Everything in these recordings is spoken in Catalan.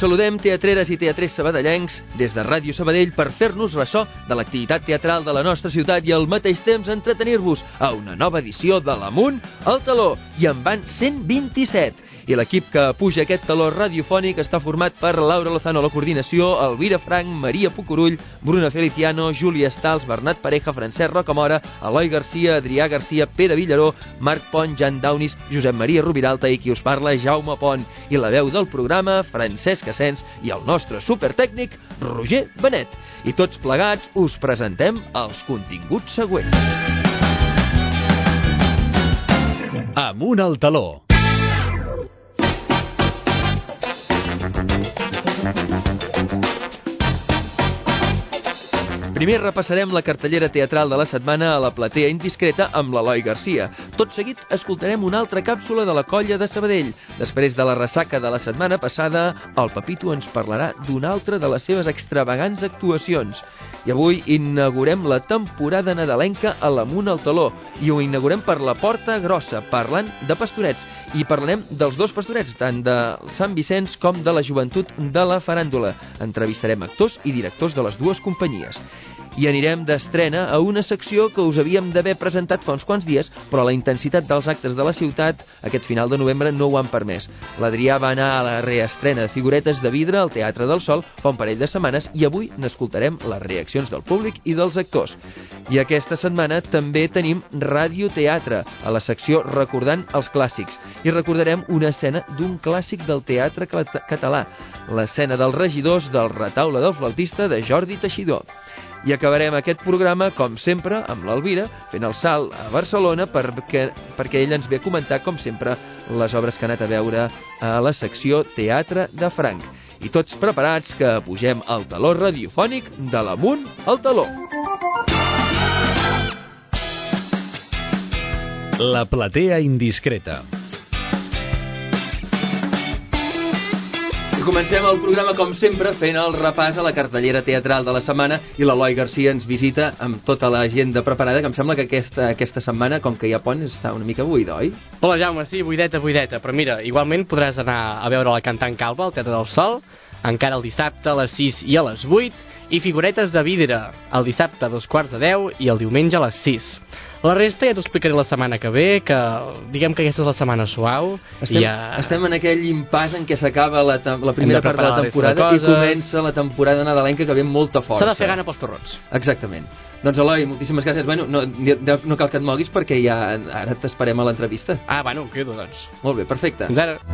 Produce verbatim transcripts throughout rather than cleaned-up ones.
saludem, teatreres i teatrers sabadellencs, des de Ràdio Sabadell per fer-nos ressò de l'activitat teatral de la nostra ciutat i al mateix temps entretenir-vos a una nova edició de l'Amunt al Taló. I en van cent vint-i-set. I l'equip que puja aquest taló radiofònic està format per Laura Lozano a la coordinació, Elvira Frank, Maria Pucurull, Bruna Feliciano, Júlia Stals, Bernat Pareja, Francesc Rocamora, Eloi Garcia, Adrià Garcia, Pere Villaró, Marc Pont, Jan Daunis, Josep Maria Rubiralta i qui us parla, Jaume Pont. I la veu del programa, Francesc Asens, i el nostre supertècnic, Roger Benet. I tots plegats us presentem els continguts següents. Amunt al Taló. Primer repassarem la cartellera teatral de la setmana a la platea indiscreta amb l'Eloi Garcia. Tot seguit escoltarem una altra càpsula de la Colla de Sabadell. Després de la ressaca de la setmana passada, el Pepito ens parlarà d'una altra de les seves extravagants actuacions. I avui inaugurem la temporada nadalenca a l'Amunt al Taló i ho inaugurem per la Porta Grossa, parlant de pastorets. I parlarem dels dos pastorets, tant de Sant Vicenç com de la joventut de la faràndula. Entrevistarem actors i directors de les dues companyies. I anirem d'estrena a una secció que us havíem d'haver presentat fa uns quants dies, però la intensitat dels actes de la ciutat aquest final de novembre no ho han permès. L'Adrià va anar a la reestrena de Figuretes de Vidre al Teatre del Sol fa un parell de setmanes i avui n'escoltarem les reaccions del públic i dels actors. I aquesta setmana també tenim radioteatre a la secció Recordant els Clàssics i recordarem una escena d'un clàssic del teatre català, l'escena dels regidors del Retaule del Flautista de Jordi Teixidor. I acabarem aquest programa, com sempre, amb l'Elvira, fent el salt a Barcelona perquè, perquè ell ens ve a comentar, com sempre, les obres que ha anat a veure a la secció Teatre de Franc. I tots preparats que pugem al taló radiofònic de l'Amunt al Taló. La platea indiscreta. Comencem el programa, com sempre, fent el repàs a la cartellera teatral de la setmana i l'Eloi Garcia ens visita amb tota l'agenda preparada, que em sembla que aquesta, aquesta setmana, com que hi ha pont, està una mica buida, oi? Hola, Jaume, sí, buideta, buideta, però mira, igualment podràs anar a veure la Cantant Calva al Teatre del Sol, encara el dissabte a les sis i a les vuit, i Figuretes de Vidre, el dissabte a dos quarts de deu i el diumenge a les sis. La resta ja t'ho explicaré la setmana que ve, que diguem que aquesta és la setmana suau. Estem, ja... estem en aquell impàs en què s'acaba la, la primera part de la temporada i comença la temporada nadalenca que ve amb molta força. S'ha de fer gana pels torrons. Exactament. Doncs Eloi, moltíssimes gràcies. Bueno, no, no cal que et moguis perquè ja ara t'esperem a l'entrevista. Ah, bueno, em quedo, doncs. Molt bé, perfecte. Fins ara.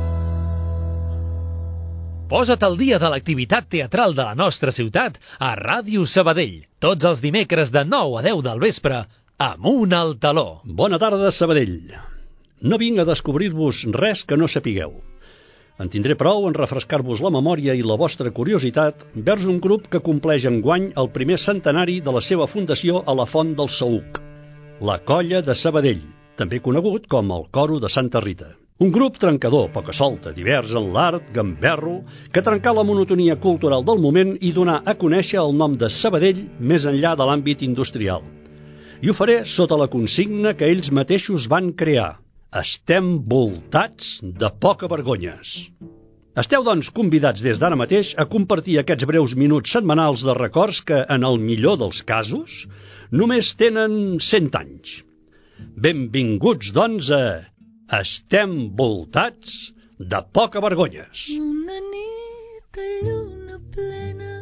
Posa't al dia de l'activitat teatral de la nostra ciutat a Ràdio Sabadell. Tots els dimecres de nou a deu del vespre, Amunt al Taló. Bona tarda, Sabadell. No vinc a descobrir-vos res que no sapigueu. En tindré prou en refrescar-vos la memòria i la vostra curiositat vers un grup que compleix enguany el primer centenari de la seva fundació a la Font del Saüc, la Colla de Sabadell, també conegut com el Coro de Santa Rita. Un grup trencador, poca-solta, divers en l'art, gamberro, que trencà la monotonia cultural del moment i donà a conèixer el nom de Sabadell més enllà de l'àmbit industrial. I ho faré sota la consigna que ells mateixos van crear. Estem voltats de poca vergonyes. Esteu, doncs, convidats des d'ara mateix a compartir aquests breus minuts setmanals de records que, en el millor dels casos, només tenen cent anys. Benvinguts, doncs, a Estem voltats de poca vergonyes. Una nit de lluna plena,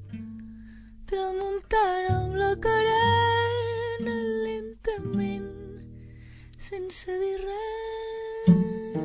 tramuntana amb la carena lentament, sense dir res,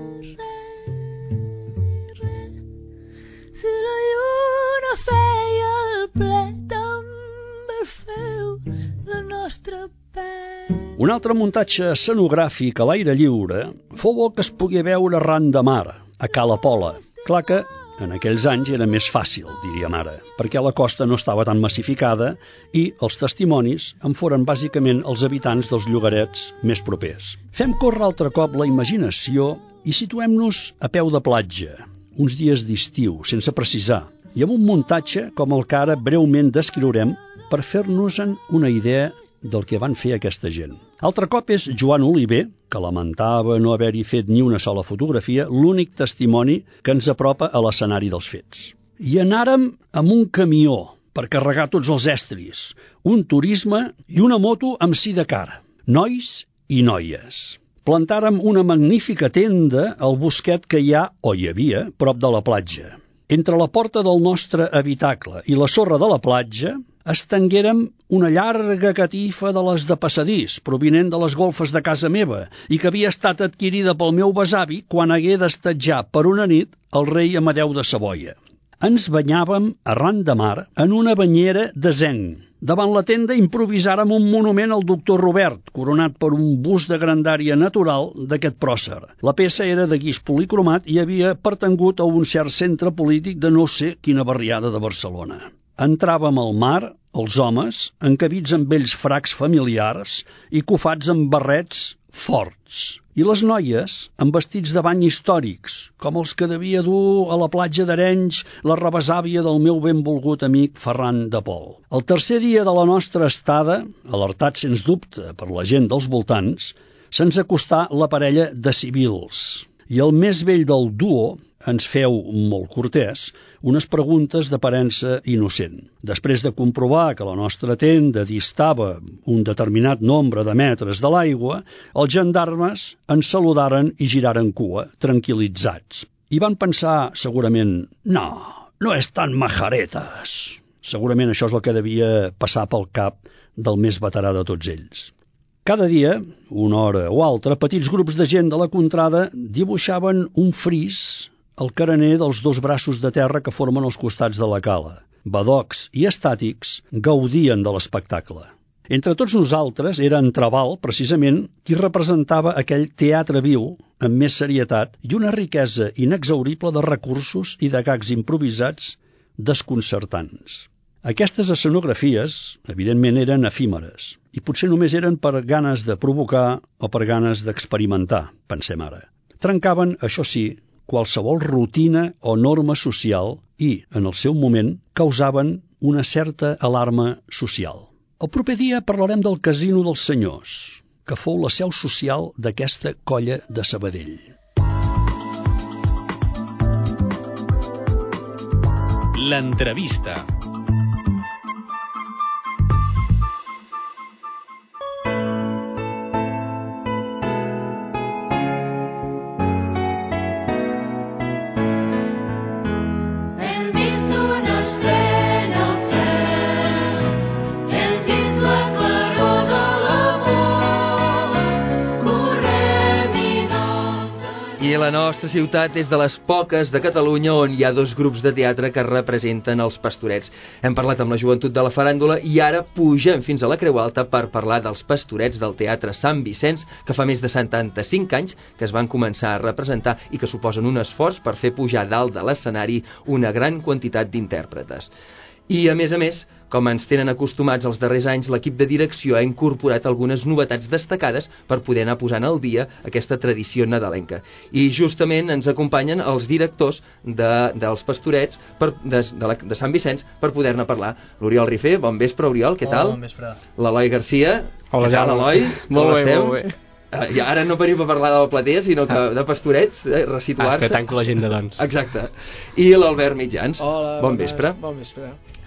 res, res. Si la lluna feia el ple, també el feu la nostra pell. Un altre muntatge escenogràfic a l'aire lliure fou el que es pogué veure arran de mar, a Cala Pola. Clar que en aquells anys era més fàcil, diríem ara, perquè la costa no estava tan massificada i els testimonis en foren bàsicament els habitants dels llogarets més propers. Fem córrer altre cop la imaginació i situem-nos a peu de platja, uns dies d'estiu, sense precisar, i amb un muntatge com el que ara breument descriurem per fer-nos-en una idea del que van fer aquesta gent. Altre cop és Joan Oliver, que lamentava no haver-hi fet ni una sola fotografia, l'únic testimoni que ens apropa a l'escenari dels fets. I anàrem amb un camió per carregar tots els estris, un turisme i una moto amb sidecar, nois i noies. Plantàrem una magnífica tenda al bosquet que hi ha, o hi havia, prop de la platja. Entre la porta del nostre habitacle i la sorra de la platja estenguérem una llarga catifa de les de passadís, provinent de les golfes de casa meva, i que havia estat adquirida pel meu besavi quan hagué d'estatjar per una nit el rei Amadeu de Savoia. Ens banyàvem arran de mar en una banyera de zenc. Davant la tenda improvisàrem un monument al doctor Robert, coronat per un bust de grandària natural d'aquest pròcer. La peça era de guix policromat i havia pertangut a un cert centre polític de no sé quina barriada de Barcelona. Entràvem al mar, els homes, encabits amb vells fracs familiars i cofats amb barrets forts. I les noies, amb vestits de bany històrics, com els que devia dur a la platja d'Arenys la rebesàvia del meu benvolgut amic Ferran de Pol. El tercer dia de la nostra estada, alertat sens dubte per la gent dels voltants, se'ns acostà la parella de civils. I el més vell del duo ens feu, molt cortès, unes preguntes d'aparença innocent. Després de comprovar que la nostra tenda distava un determinat nombre de metres de l'aigua, els gendarmes ens saludaren i giraren cua, tranquil·litzats. I van pensar, segurament, no, no és tan majaretes. Segurament això és el que devia passar pel cap del més veterà de tots ells. Cada dia, una hora o altra, petits grups de gent de la contrada dibuixaven un fris al carener dels dos braços de terra que formen els costats de la cala. Badocs i estàtics gaudien de l'espectacle. Entre tots nosaltres era en Trabal, precisament, qui representava aquell teatre viu amb més serietat i una riquesa inexhaurible de recursos i de gags improvisats desconcertants. Aquestes escenografies, evidentment, eren efímeres i potser només eren per ganes de provocar o per ganes d'experimentar, pensem ara. Trencaven, això sí, qualsevol rutina o norma social i, en el seu moment, causaven una certa alarma social. El proper dia parlarem del Casino dels Senyors, que fou la seu social d'aquesta colla de Sabadell. L'entrevista. I la nostra ciutat és de les poques de Catalunya on hi ha dos grups de teatre que representen els Pastorets. Hem parlat amb la joventut de la faràndula i ara pugem fins a la Creu Alta per parlar dels Pastorets del Teatre Sant Vicenç, que fa més de setanta-cinc anys que es van començar a representar i que suposen un esforç per fer pujar dalt de l'escenari una gran quantitat d'intèrpretes. I, a més a més, com ens tenen acostumats els darrers anys, l'equip de direcció ha incorporat algunes novetats destacades per poder anar posant al dia aquesta tradició nadalenca. I justament ens acompanyen els directors de, dels Pastorets per, de, de, la, de Sant Vicenç per poder-ne parlar. L'Oriol Rifé, bon vespre, Oriol, què tal? Hola, bon vespre. L'Eloi Garcia, Hola, què tal, Eloi? Molt bé, molt bé. Uh, I ara no venim a parlar del Platea, sinó que de Pastorets, eh, resituar-se. Ah, que tanco l'agenda, doncs. Exacte. I l'Albert Mitjans. Hola, bon vespre. Bon vespre.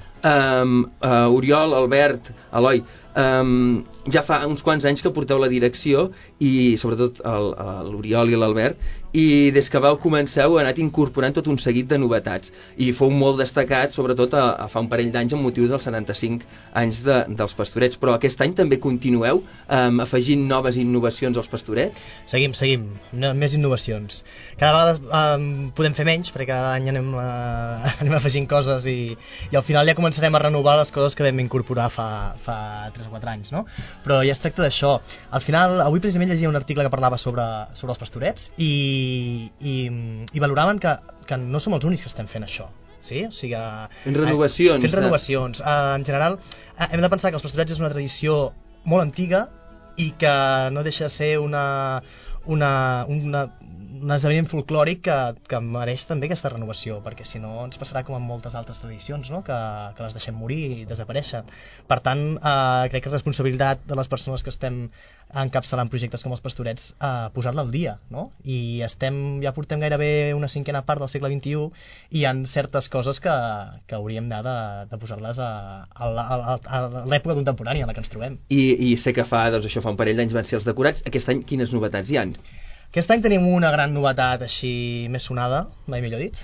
Um, uh, Oriol, Albert, Eloi, um, ja fa uns quants anys que porteu la direcció i sobretot l'Oriol i l'Albert, i des que vau començar heu anat incorporant tot un seguit de novetats i fou molt destacat sobretot a, a fa un parell d'anys amb motiu dels setanta-cinc anys de, dels Pastorets, però aquest any també continueu um, afegint noves innovacions als Pastorets? Seguim, seguim, no, més innovacions. Cada vegada um, podem fer menys perquè cada any anem, uh, anem afegint coses i, i al final ja començarem a renovar les coses que vam incorporar fa, fa tres o quatre anys, no? Però ja es tracta d'això. Al final, avui precisament llegia un article que parlava sobre, sobre els Pastorets i, i, i valoraven que, que no som els únics que estem fent això. Sí? O sigui, fent renovacions. Fent renovacions. Uh, en general, uh, hem de pensar que els Pastorets és una tradició molt antiga i que no deixa de ser una, una, una, un esdeveniment folclòric que, que mereix també aquesta renovació, perquè si no ens passarà com en moltes altres tradicions, no? que, que les deixem morir i desapareixen. Per tant, eh, crec que és responsabilitat de les persones que estem encapçalant projectes com els Pastorets eh, posar-la al dia, no? I estem, ja portem gairebé una cinquena part del segle vint-i-u i hi ha certes coses que, que hauríem de, de posar-les a, a, a, a l'època contemporània en la que ens trobem. I, i sé que fa, doncs això, fa un parell d'anys van ser els decorats. Aquest any quines novetats hi ha? Aquest any tenim una gran novetat així més sonada, mai millor dit,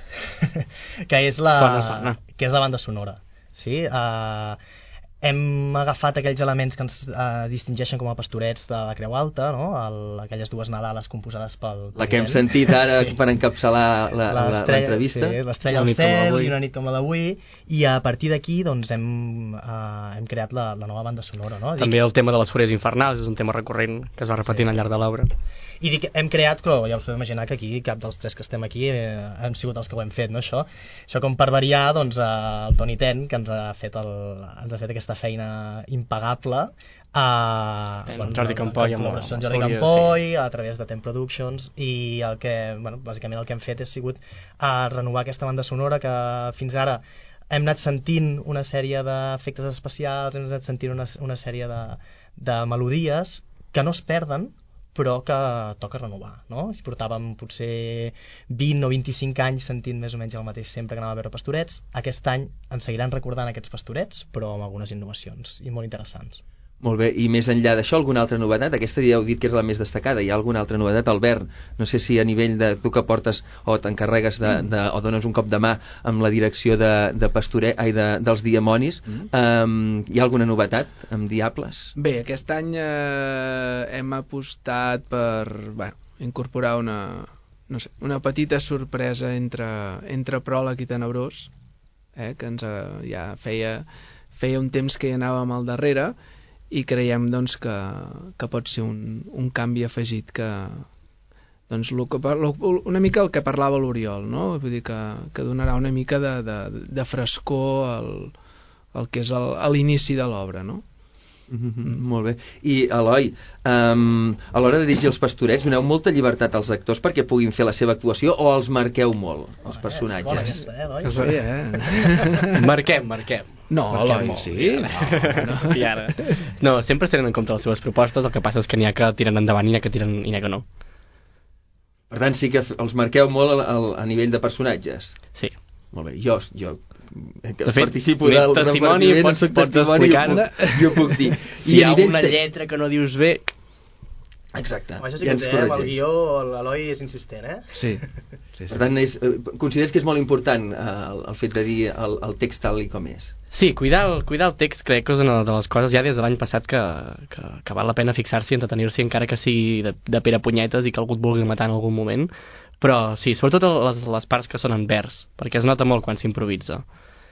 que és la, sona, sona. que és la banda sonora. Sí? Uh, hem agafat aquells elements que ens uh, distingeixen com a Pastorets de la Creu Alta, no? El, aquelles dues Nadales composades pel... La que hem sentit ara sí. per encapçalar l'entrevista. Sí, l'estrella al cel i una nit com la d'avui, i a partir d'aquí doncs, hem, uh, hem creat la, la nova banda sonora. No? També el tema de les Fúries Infernals és un tema recurrent que es va repetint sí. al llarg de l'obra. I dic, hem creat, però ja us podeu imaginar que aquí cap dels tres que estem aquí eh, hem sigut els que ho hem fet, no, això? Això com per variar, doncs, eh, el Toni Ten, que ens ha fet, el, ens ha fet aquesta feina impagable, eh, bueno, Jordi Campoy, amb la Jordi Campoy, sí. a través de Ten Productions, i el que, bueno, bàsicament el que hem fet és sigut eh, renovar aquesta banda sonora que fins ara hem anat sentint una sèrie d'efectes especials, hem anat sentint una, una sèrie de, de melodies que no es perden, però que toca renovar, no? I portàvem potser vint o vint-i-cinc anys sentint més o menys el mateix sempre que anava a veure Pastorets. Aquest any ens seguiran recordant aquests Pastorets, però amb algunes innovacions i molt interessants. Molt bé, i més enllà d'això, alguna altra novetat? Aquesta ja heu dit que és la més destacada. Hi ha alguna altra novetat, Albert? No sé si a nivell de tu que portes o t'encarregues de, de, o dones un cop de mà amb la direcció de, de Pastoret, ai, de, dels Diamonis, mm. um, hi ha alguna novetat amb Diables? Bé, aquest any eh, hem apostat per bueno, incorporar una, no sé, una petita sorpresa entre, entre pròleg i tenebrós, eh, que ens eh, ja feia, feia un temps que hi anàvem al darrere, i creiem doncs, que, que pot ser un, un canvi afegit que, doncs, lo que, lo, una mica el que parlava l'Oriol, no? Vull dir que, que donarà una mica de, de, de frescor al, al que és el, a l'inici de l'obra, no? Mm-hmm, molt bé. I Eloi, um, a l'hora de dirigir els Pastorets doneu molta llibertat als actors perquè puguin fer la seva actuació o els marqueu molt, els oh, personatges? És bona aquesta, eh, Eloi? Sí, eh? Marquem, marquem. No, Eloi, sí. No, no. I ara? No, sempre es tenen en compte les seves propostes, el que passa és que n'hi ha que tiren endavant i n'hi ha que tiren i n'hi ha que no. Per tant, sí que els marqueu molt a, a nivell de personatges? Sí. Molt bé, jo, jo que de fet, participo del testimoni, pots, pots explicar, jo, jo puc dir. Si hi ha alguna lletra que no dius bé... Exacte. Això sí que ja ens té, amb el guió l'Eloi és insistent, eh? Sí. sí, sí. Per tant, és, consideres que és molt important eh, el, el fet de dir el, el text tal i com és? Sí, cuidar el, cuidar el text crec que és una de les coses ja des de l'any passat que, que, que val la pena fixar-s'hi i entretenir-s'hi encara que sigui de, de pere punyetes i que algú et vulgui matar en algun moment. Però sí, sobretot les, les parts que són en vers, perquè es nota molt quan s'improvisa.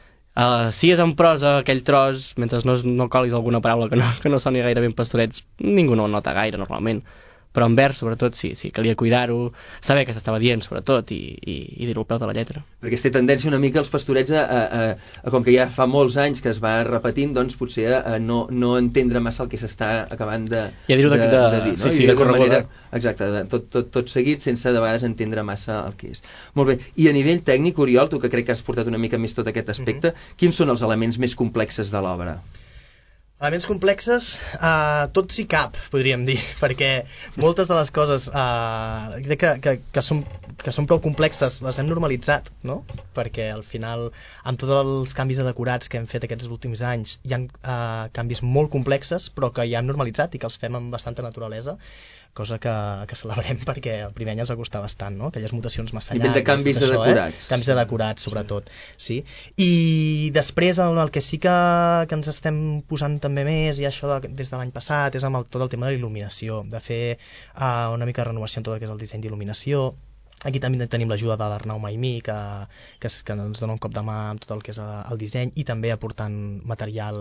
Uh, si és en prosa aquell tros, mentre no, no colis alguna paraula que no, que no soni gaire ben Pastorets, ningú no el nota gaire normalment. Però en vers, sobretot, sí, sí, calia cuidar-ho, saber què s'estava dient, sobretot, i, i, i dir-ho al peu de la lletra. Perquè es té tendència una mica els Pastorets a, a, a, a com que ja fa molts anys que es va repetint, doncs potser a, a no, no entendre massa el que s'està acabant de, ja dir-ho de, de, de, de dir, no? Sí, sí, de correguda. Exacte, de, tot, tot, tot seguit, sense de vegades entendre massa el que és. Molt bé, i a nivell tècnic, Oriol, tu que crec que has portat una mica més tot aquest aspecte, mm-hmm. quins són els elements més complexes de l'obra? Elements complexes, eh, tots i cap, podríem dir, perquè moltes de les coses eh, crec que, que, que, són, que són prou complexes, les hem normalitzat, no? Perquè al final, amb tots els canvis de decorats que hem fet aquests últims anys, hi ha eh, canvis molt complexes, però que ja hem normalitzat i que els fem amb bastanta naturalesa, cosa que, que celebrem perquè el primer any ens va costar bastant, no? Aquelles mutacions massa llargues. I de canvis de decorats. Eh? Canvis de decorats, sobretot. Sí. I després el, el que sí que, que ens estem posant també més, i això de, des de l'any passat, és amb el, tot el tema de l'il·luminació, de fer uh, una mica de renovació en tot el que és el disseny d'il·luminació. Aquí també tenim l'ajuda de l'Arnau Maimí, que, que, que ens dona un cop de mà amb tot el que és el disseny i també aportant material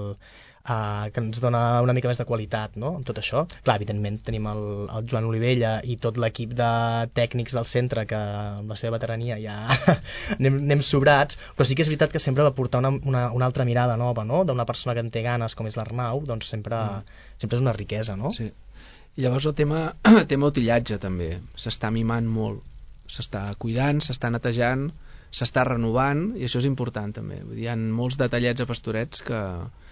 eh, que ens dona una mica més de qualitat, no?, amb tot això. Clar, evidentment tenim el, el Joan Olivella i tot l'equip de tècnics del centre que amb la seva veterania ja anem, anem sobrats, però sí que és veritat que sempre va portar una, una, una altra mirada nova, no?, d'una persona que en té ganes com és l'Arnau, doncs sempre, mm. sempre és una riquesa, no? Sí. Llavors el tema, tema utillatge també, s'està mimant molt, s'està cuidant, s'està netejant, s'està renovant, i això és important també. Vull dir, hi ha molts detallets a Pastorets que...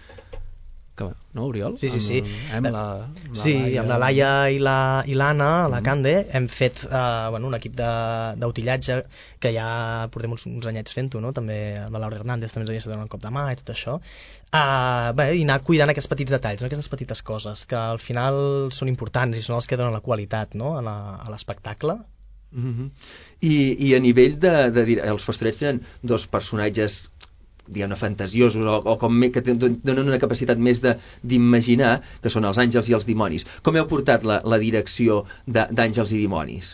que no, Oriol? Sí, sí, sí. Amb, amb la, amb la sí, Laia. amb la Laia i la- i l'Anna, la Mm. Cande, hem fet eh, bueno, un equip de- d'utillatge que ja portem uns, uns anyets fent-ho, no? També amb la Laura Hernández també ens havia estat donant un cop de mà i tot això. Uh, bé, i anar cuidant aquests petits detalls, no? Aquestes petites coses que al final són importants i són els que donen la qualitat, no? a la- a l'espectacle. Mm-hmm. I, I a nivell de, de dir, els Pastorets tenen dos personatges diguem-ne fantasiosos o, o com me, que ten- donen una capacitat més de- d'imaginar, que són els àngels i els dimonis. Com heu portat la, la direcció de- d'àngels i dimonis?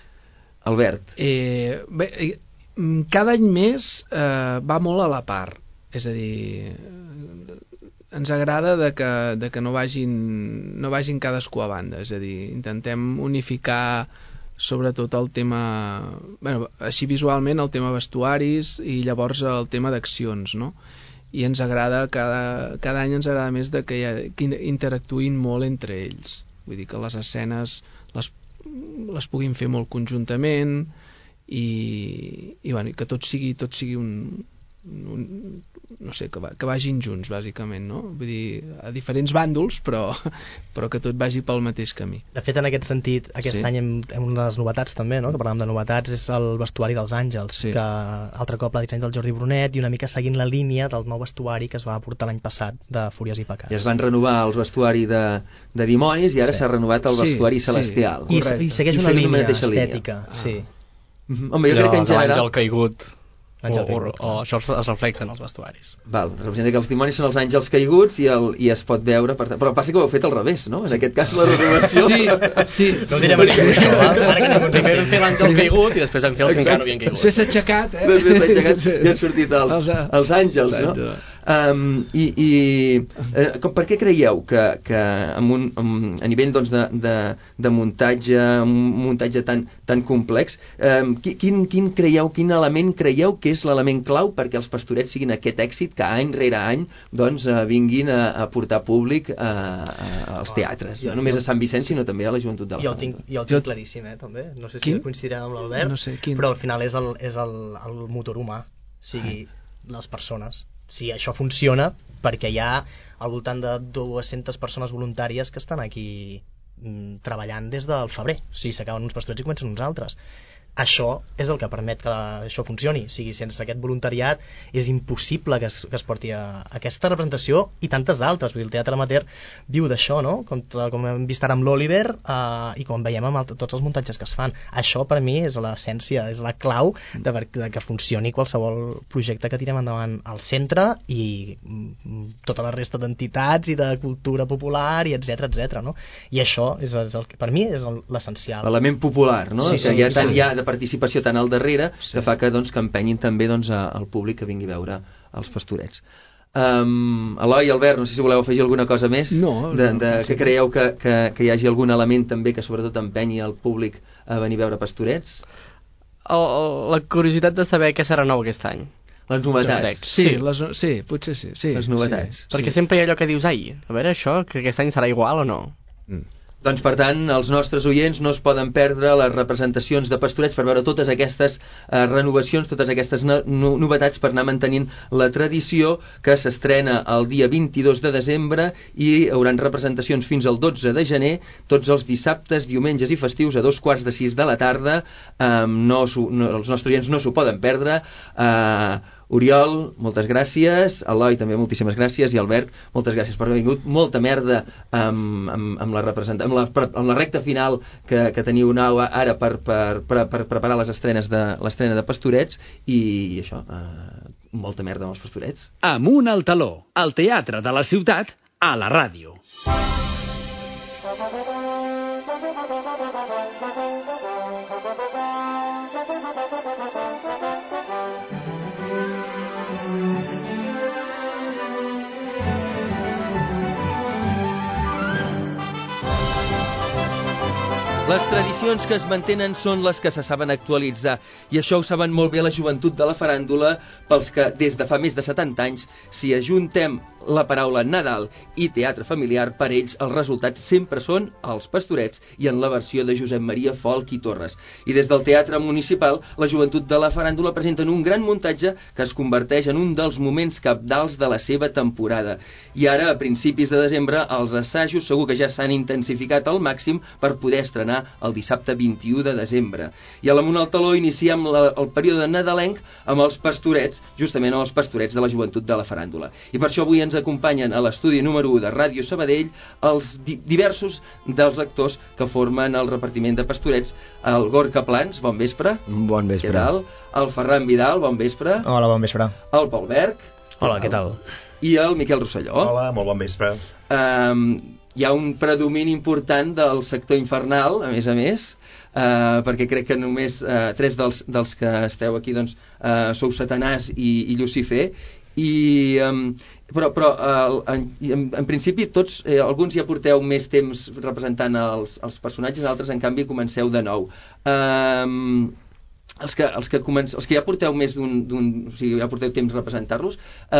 Albert? Eh, bé, eh, mm, cada any més eh, va molt a la part, és a dir, eh, ens agrada de que, de que no vagin no vagin cadascú a banda, és a dir, intentem unificar sobretot el tema, bueno, així visualment el tema vestuaris i llavors el tema d'accions, no? I ens agrada, cada, cada any ens agrada més de que, hi ha, que interactuïn molt entre ells, vull dir que les escenes les, les puguin fer molt conjuntament i, i, bueno, i que tot sigui, tot sigui un, un, no sé, que, va, que vagin junts bàsicament, no? Vull dir, a diferents bàndols però, però que tot vagi pel mateix camí. De fet, en aquest sentit, aquest Sí. any hem, hem una de les novetats també, no? que parlàvem de novetats, és el vestuari dels àngels, Sí. que altre cop la disseny del Jordi Brunet i una mica seguint la línia del nou vestuari que es va portar l'any passat de Fúries i Pecats. Ja es van renovar el vestuari de, de dimonis i ara Sí. s'ha renovat el Sí, vestuari sí. celestial. I, Correcte. I segueix I una segueix línia una mateixa línia. estètica, Ah. sí. Mm-hmm. Home, jo crec que en general... L'àngel caigut, L'àngel o, caigut, o, o això es, es reflexa en els vestuaris. Val, representa que els dimonis són els àngels caiguts i, el, i es pot veure... Per... Però passa que ho heu fet al revés, no? En aquest cas la renovació... Sí, sí. No ho direm a ningú, això, val? Ara que ningú ens Primer vam sent. fer l'àngel caigut i després vam fer els que encara no havien caigut. Després s'ha aixecat, eh? Després s'ha aixecat i han sortit els, Els, eh, els àngels, no? àngels. Um, I i eh, com, per què creieu que, que amb un, amb, a nivell doncs, de, de, de muntatge, un muntatge tan, tan complex, um, quin, quin creieu, quin element creieu que és l'element clau perquè els Pastorets siguin aquest èxit que any rere any doncs, uh, vinguin a, a portar públic a, a, als teatres, no només a Sant Vicenç sinó també a la Joventut de la Jo el Sant. tinc, jo el tinc claríssim, eh, també. No sé si Quin? coincidirà amb l'Albert, No sé, quin? però al final és el, és el, el motor humà, o sigui, les persones. Si això funciona, perquè hi ha al voltant de dues-centes persones voluntàries que estan aquí mm, treballant des del febrer. O sigui, s'acaben uns Pastorets i comencen uns altres. Això és el que permet que la, això funcioni. O sigui, sense aquest voluntariat és impossible que es, que es porti a, a aquesta representació i tantes d'altres. Vull dir, el teatre amateur viu d'això, no? Com, com hem vist ara amb l'Oliver eh, i com veiem amb el, tots els muntatges que es fan. Això per mi és l'essència, és la clau de, de que funcioni qualsevol projecte que tirem endavant al centre i mm, tota la resta d'entitats i de cultura popular i etc etc. No? I això és, és el, que per mi és el- l'essencial. L'element popular, no? Sí, que sí, hi ha, tant, sí. hi ha de participació tant al darrere Sí. que fa que, doncs, que empenyin també doncs, a, al públic que vingui a veure els Pastorets. Um, Eloi, Albert, no sé si voleu afegir alguna cosa més No, de, no, de, sí. que creieu que, que, que hi hagi algun element també que sobretot empenyi el públic a venir a veure Pastorets? O, o, la curiositat de saber què serà nou aquest any. Les Jo novetats. crec. Sí, Sí. les, sí, potser sí. sí Les novetats. Sí, Perquè sí. sempre hi ha allò que dius, ai, a veure això, que aquest any serà igual o no? Mm. Doncs, per tant, els nostres oients no es poden perdre les representacions de Pastorets per veure totes aquestes eh, renovacions, totes aquestes no, no, novetats per anar mantenint la tradició que s'estrena el dia vint-i-dos de desembre i hi haurà representacions fins al dotze de gener, tots els dissabtes, diumenges i festius a dos quarts de sis de la tarda. Eh, no, s'ho- no, els nostres oients no s'ho poden perdre. Eh, Oriol, moltes gràcies. Eloi, també moltíssimes gràcies. I Albert, moltes gràcies per haver vingut. Molta merda amb, amb, amb, la, representa- amb, la, amb la recta final que, que teniu nau ara per, per, per, per preparar les estrenes de l'estrena de Pastorets i, i això, eh, molta merda amb els Pastorets. Amunt al taló, al teatre de la ciutat, a la ràdio. Les tradicions que es mantenen són les que se saben actualitzar, i això ho saben molt bé la joventut de la faràndula, pels que des de fa més de setanta anys, si ajuntem la paraula Nadal i teatre familiar, per ells els resultats sempre són els Pastorets i en la versió de Josep Maria Folch i Torres. I des del Teatre Municipal, la joventut de la faràndula presenten un gran muntatge que es converteix en un dels moments cabdals de la seva temporada. I ara, a principis de desembre, els assajos segur que ja s'han intensificat al màxim per poder estrenar el dissabte vint-i-u de desembre. I a l'Amunt al Taló iniciem la, el període nadalenc amb els Pastorets, justament amb els Pastorets de la joventut de la faràndula. I per això avui ens acompanyen a l'estudi número u de Ràdio Sabadell els di diversos dels actors que formen el repartiment de Pastorets. El Gorka Plans, bon vespre. Bon vespre. Què tal? El Ferran Vidal, bon vespre. Hola, bon vespre. El Pol Berg. Hola, què tal? I el Miquel Rosselló. Hola, molt bon vespre. Um, hi ha un predomini important del sector infernal, a més a més, uh, perquè crec que només uh, tres dels, dels que esteu aquí doncs, uh, sou Satanàs i, i Llucifer, i, um, però, però uh, en, en, en principi tots, eh, alguns ja porteu més temps representant els, els personatges, altres en canvi comenceu de nou. Um, els que, els, que començ, els que ja porteu més d'un, o sigui, ja porteu temps representar-los,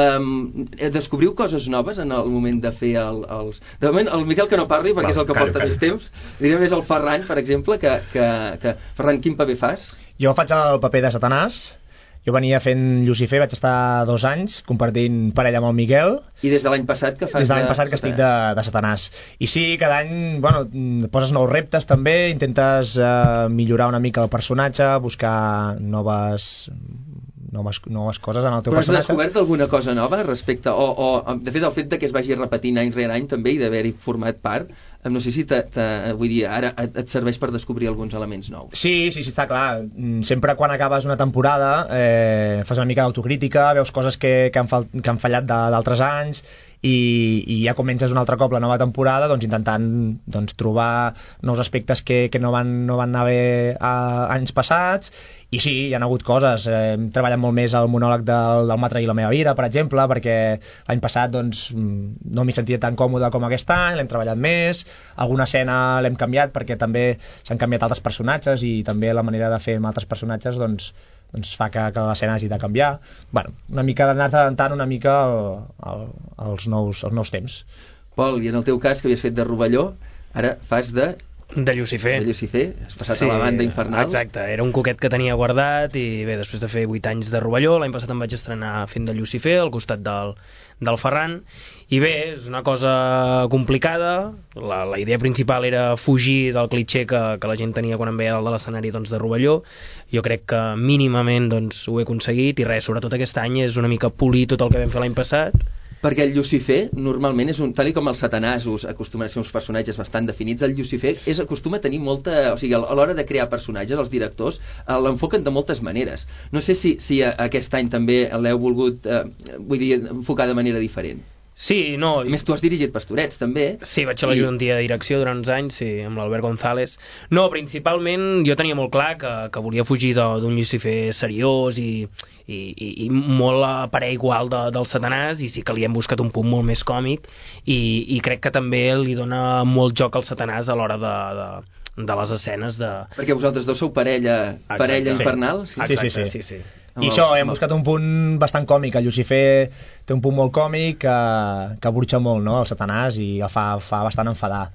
um, descobriu coses noves en el moment de fer el, els... De moment, el Miquel que no parli, perquè Val, és el que callo, porta callo. més temps. Diré més el Ferran, per exemple, que, que, que... Ferran, quin paper fas? Jo faig el paper de Satanàs. Jo venia fent Llucifer, vaig estar dos anys compartint parella amb el Miquel. I des de l'any passat que fas Des de l'any passat que estic de, de Satanàs. I sí, cada any, bueno, poses nous reptes també, intentes eh, millorar una mica el personatge, buscar noves... Noves, noves coses en el teu Però personatge. Però has descobert alguna cosa nova respecte, o, o de fet el fet de que es vagi repetint any rere any també i d'haver-hi format part, no sé si te, te, vull dir, ara et, et serveix per descobrir alguns elements nous. Sí, sí, sí, està clar. Sempre quan acabes una temporada eh, fas una mica d'autocrítica, veus coses que, que, han, fal, que han fallat d'altres anys, i, i ja comences un altre cop la nova temporada doncs intentant doncs, trobar nous aspectes que, que no, van, no van anar bé a, anys passats. I sí, hi ha hagut coses. Eh, hem treballat molt més el monòleg del, del Matre i la meva vida, per exemple, perquè l'any passat doncs, no m'hi sentia tan còmode com aquest any, l'hem treballat més. Alguna escena l'hem canviat perquè també s'han canviat altres personatges i també la manera de fer amb altres personatges doncs, doncs fa que, que l'escena hagi de canviar. Bueno, una mica d'anar adaptant una mica el, el, els, nous, els nous temps. Pol, i en el teu cas, que havies fet de Rovelló, ara fas de... De Llucifer. De Llucifer, has passat sí, a la banda infernal. Exacte, era un coquet que tenia guardat i bé, després de fer vuit anys de Rovelló, l'any passat em vaig estrenar fent de Llucifer al costat del, del Ferran, i bé, és una cosa complicada. La, la idea principal era fugir del clitxer que, que la gent tenia quan em veia dalt de l'escenari doncs, de Rovelló. Jo crec que mínimament doncs, ho he aconseguit, i res, sobretot aquest any és una mica polir tot el que vam fer l'any passat. Perquè el Llucifer normalment és un, tal com els Satanàs us acostumen a ser uns personatges bastant definits, el Llucifer és, acostuma a tenir molta, o sigui, a l'hora de crear personatges, els directors l'enfoquen de moltes maneres. No sé si, si aquest any també l'heu volgut eh, vull dir, enfocar de manera diferent. Sí, no... A més, tu has dirigit Pastorets, també. Sí, vaig a la junta de direcció durant uns anys, sí, amb l'Albert González. No, principalment jo tenia molt clar que, que volia fugir d'un Llucifer seriós i, i, i, i molt a parer igual de, del Satanàs, i sí que li hem buscat un punt molt més còmic, i, i crec que també li dona molt joc al Satanàs a l'hora de... de de les escenes de... Perquè vosaltres dos sou parella, parella Exacte. infernal? Sí, sí, sí, sí, sí, sí. I això, hem buscat un punt bastant còmic. El Llucifer té un punt molt còmic que, que burxa molt, no?, el Satanàs, i el fa, fa bastant enfadar.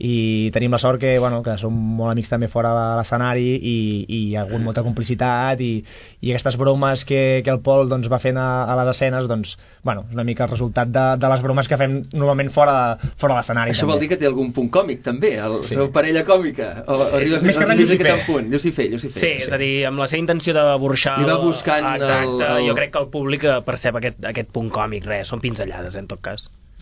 I tenim la sort que, bueno, que som molt amics també fora de l'escenari, i, i hi ha hagut molta complicitat, i, i aquestes bromes que, que el Pol doncs, va fent a, a les escenes, doncs, bueno, és una mica el resultat de, de les bromes que fem normalment fora de, fora de l'escenari. Això també. Vol dir que té algun punt còmic també, el sí. seu parella còmica, o, o arriba més que res Llucifer. Punt. Llucifer, Llucifer. Sí, és a dir, amb la seva intenció de burxar... Li va buscant exacte, el, el... jo crec que el públic percep aquest, aquest punt còmic, res, són pinzellades, en tot cas.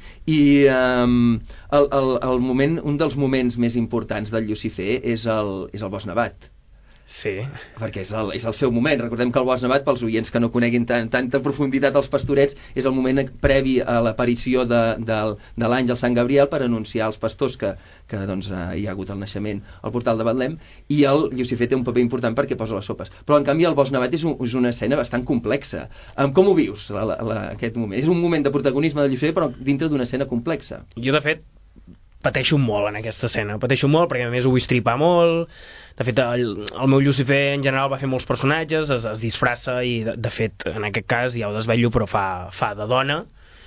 I um, el, el, el moment, un dels moments més importants del Llucifer és el, és el Bosc Nevat. Sí. Perquè és el, és el seu moment. Recordem que el Bosc Nevat, pels oients que no coneguin tan, tanta profunditat als Pastorets, és el moment previ a l'aparició de, de, de l'àngel Sant Gabriel per anunciar als pastors que, que doncs, hi ha hagut el naixement al portal de Betlem, i el Llucifer té un paper important perquè posa les sopes. Però en canvi el Bosc Nevat és, un, és una escena bastant complexa. Com ho vius, la, la, la, aquest moment? És un moment de protagonisme del Llucifer, però dintre d'una escena complexa. Jo, de fet, pateixo molt en aquesta escena, pateixo molt perquè a més ho vull stripar molt. De fet, el, el meu Llucifer en general va fer molts personatges, es, es disfressa i de, de fet en aquest cas ja ho desvetllo però fa, fa de dona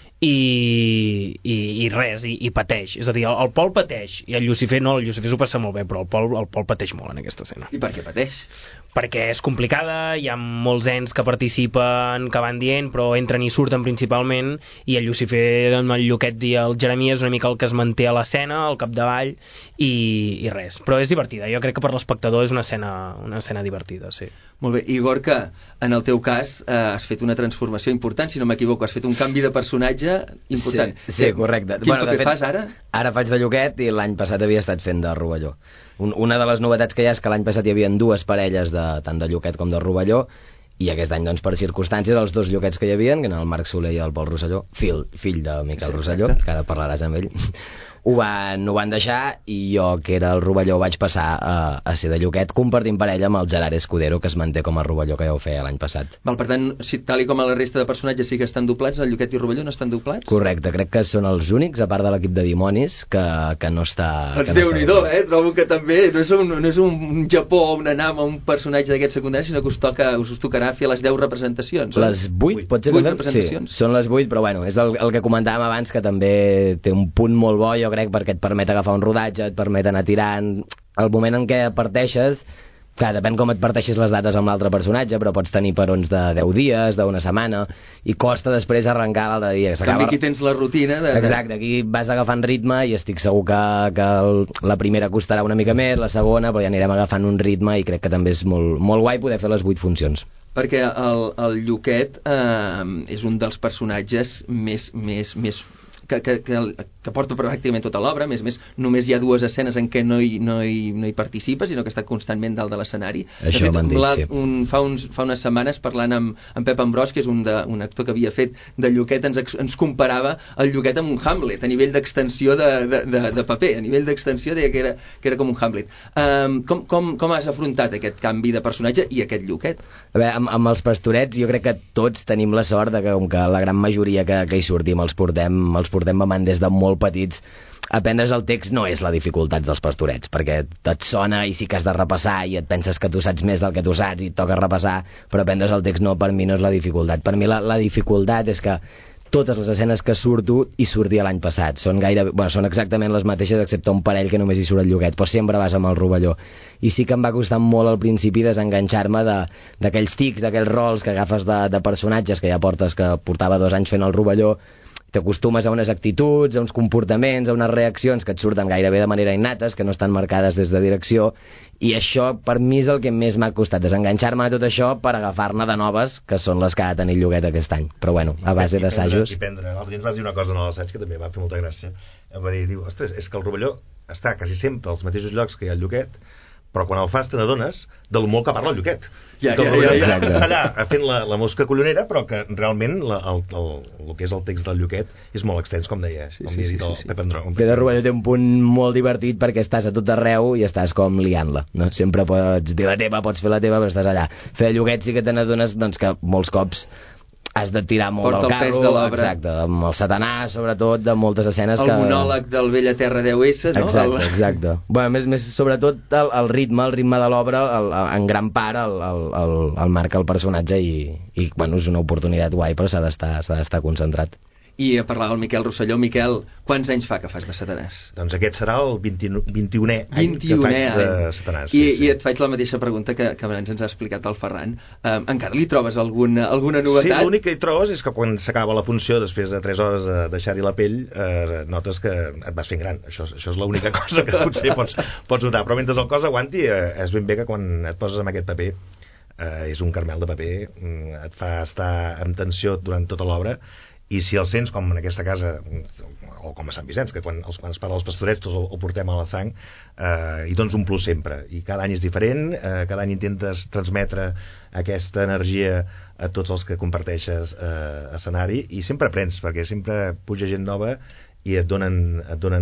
i, i, i res, i, i pateix, és a dir, el, el Pol pateix i el Llucifer no, el Llucifer s'ho passa molt bé però el Pol, el Pol pateix molt en aquesta escena. I per què pateix? Perquè és complicada, hi ha molts ens que participen, que van dient, però entren i surten principalment, i el Llucifer, amb el Lluquet i el Jeremia és una mica el que es manté a l'escena, al capdavall, i, i res. Però és divertida, jo crec que per l'espectador és una escena, una escena divertida, sí. Molt bé, i Gorka, en el teu cas eh, has fet una transformació important, si no m'equivoco, has fet un canvi de personatge important. Sí, sí, correcte. Quin bueno, paper fet, fas ara? Ara faig de Lluquet i l'any passat havia estat fent de Rovelló. Un, una de les novetats que hi ha és que l'any passat hi havia dues parelles de, tant de Lluquet com de Rovelló, i aquest any, doncs, per circumstàncies, els dos Lluquets que hi havia, que eren el Marc Soler i el Pol Rosselló, fill, fill de Miquel sí, Rosselló, que ara parlaràs amb ell, ho van, ho van deixar, i jo, que era el Rovelló, vaig passar a, a ser de Lluquet, compartint parella amb el Gerard Escudero, que es manté com a Rovelló, que ja ho feia l'any passat. Val, per tant, si, tal i com a la resta de personatges sí que estan doblats, el Lluquet i Rovelló no estan doblats? Correcte, crec que són els únics, a part de l'equip de Dimonis, que, que no està... Doncs no Déu-n'hi-do, eh? Trobo que també no és un, no és un Japó o un anam o un personatge d'aquest secundari, sinó que us, toca, us, us tocarà fer les deu representacions. Les vuit, pot ser que representacions? Sí, són les vuit, però bueno, és el, el que comentàvem abans, que també té un punt molt bo, jo crec, perquè et permet agafar un rodatge, et permet anar tirant. El moment en què parteixes, clar, depèn com et parteixis les dates amb l'altre personatge, però pots tenir perons de deu dies, d'una setmana, i costa després arrencar l'altre dia. En canvi, aquí tens la rutina de... Exacte, aquí vas agafant ritme i estic segur que, que el, la primera costarà una mica més, la segona, però ja anirem agafant un ritme i crec que també és molt, molt guai poder fer les vuit funcions. Perquè el, el Lluquet eh, és un dels personatges més... més, més que, que, que, que porta pràcticament tota l'obra, més més només hi ha dues escenes en què no hi, no hi, no hi participa, sinó que està constantment dalt de l'escenari. Això m'han dit, sí. Un, fa, uns, fa unes setmanes, parlant amb, amb Pep Ambrós, que és un, de, un actor que havia fet de Lluquet, ens, ens comparava el Lluquet amb un Hamlet, a nivell d'extensió de, de, de, de paper, a nivell d'extensió deia que era, que era com un Hamlet. Um, com, com, com has afrontat aquest canvi de personatge i aquest Lluquet? A veure, amb, amb els pastorets jo crec que tots tenim la sort de que, com que la gran majoria que, que hi sortim els portem, els portem mamant des de molt petits, aprendre's el text no és la dificultat dels pastorets, perquè et sona i sí que has de repassar i et penses que tu saps més del que tu saps i et toca repassar, però aprendre's el text no, per mi no és la dificultat. Per mi la, la dificultat és que totes les escenes que surto hi sortia l'any passat. Són gairebé, bueno, són exactament les mateixes, excepte un parell que només hi surt el Lluquet, però sempre vas amb el Rovelló. I sí que em va costar molt al principi desenganxar-me d'aquells tics, d'aquells rols que agafes de, de personatges que ja portes, que portava dos anys fent el Rovelló. T'acostumes a unes actituds, a uns comportaments, a unes reaccions que et surten gairebé de manera innates, que no estan marcades des de direcció, i això per mi és el que més m'ha costat, desenganxar-me de tot això per agafar-ne de noves, que són les que ha de tenir Lluquet aquest any. Però bueno, a base d'assajos... I prendre, l'altre dia ens vas dir una cosa en l'assaig que també va fer molta gràcia. Em va dir, diu, ostres, és que el Rovelló està quasi sempre als mateixos llocs que hi ha el Lluquet, però quan el fas te n'adones del molt que parla el Lluquet. Ja, que el ja, Rovelló ja, ja. està allà fent la, la mosca collonera, però que realment la, el, el, el que és el text del Lluquet és molt extens, com deia, sí, com sí, dit el sí, sí. Pep Andró. Pere Rovelló té un punt molt divertit perquè estàs a tot arreu i estàs com liant-la, no? Sempre pots dir la teva, pots fer la teva, però estàs allà. Fer el Lluquet sí que te n'adones doncs, que molts cops has de tirar molt Porta al carro, el pes de l'obra. Exacte, amb el Satanàs, sobretot, de moltes escenes el que... El monòleg del Vella Terra deu essa, no? Exacte, exacte. Bueno, més, més sobretot el, el ritme, el ritme de l'obra, el, el, en gran part el, el, el, el marca el personatge i, i bueno, és una oportunitat guai, però s'ha d'estar s'ha d'estar concentrat. I a parlar del Miquel Rosselló. Miquel, quants anys fa que fas de Satanàs? Doncs aquest serà el vint-i-unè any que faig de Satanàs. I, sí, sí. I et faig la mateixa pregunta que, que abans ens ha explicat el Ferran. Um, encara li trobes alguna, alguna novetat? Sí, l'únic que hi trobes és que quan s'acaba la funció, després de tres hores de deixar-hi la pell, eh, notes que et vas fent gran. Això, això és l'única cosa que potser pots, pots notar. Però mentre el cos aguanti, eh, és ben bé que quan et poses amb aquest paper, eh, és un carmel de paper, et fa estar en tensió durant tota l'obra, i si el sents com en aquesta casa o com a Sant Vicenç, que quan, els, quan es parla dels pastorets tots el, el portem a la sang, eh, i dones un plus sempre, i cada any és diferent, eh, cada any intentes transmetre aquesta energia a tots els que comparteixes eh, escenari, i sempre aprens, perquè sempre puja gent nova i et donen, et donen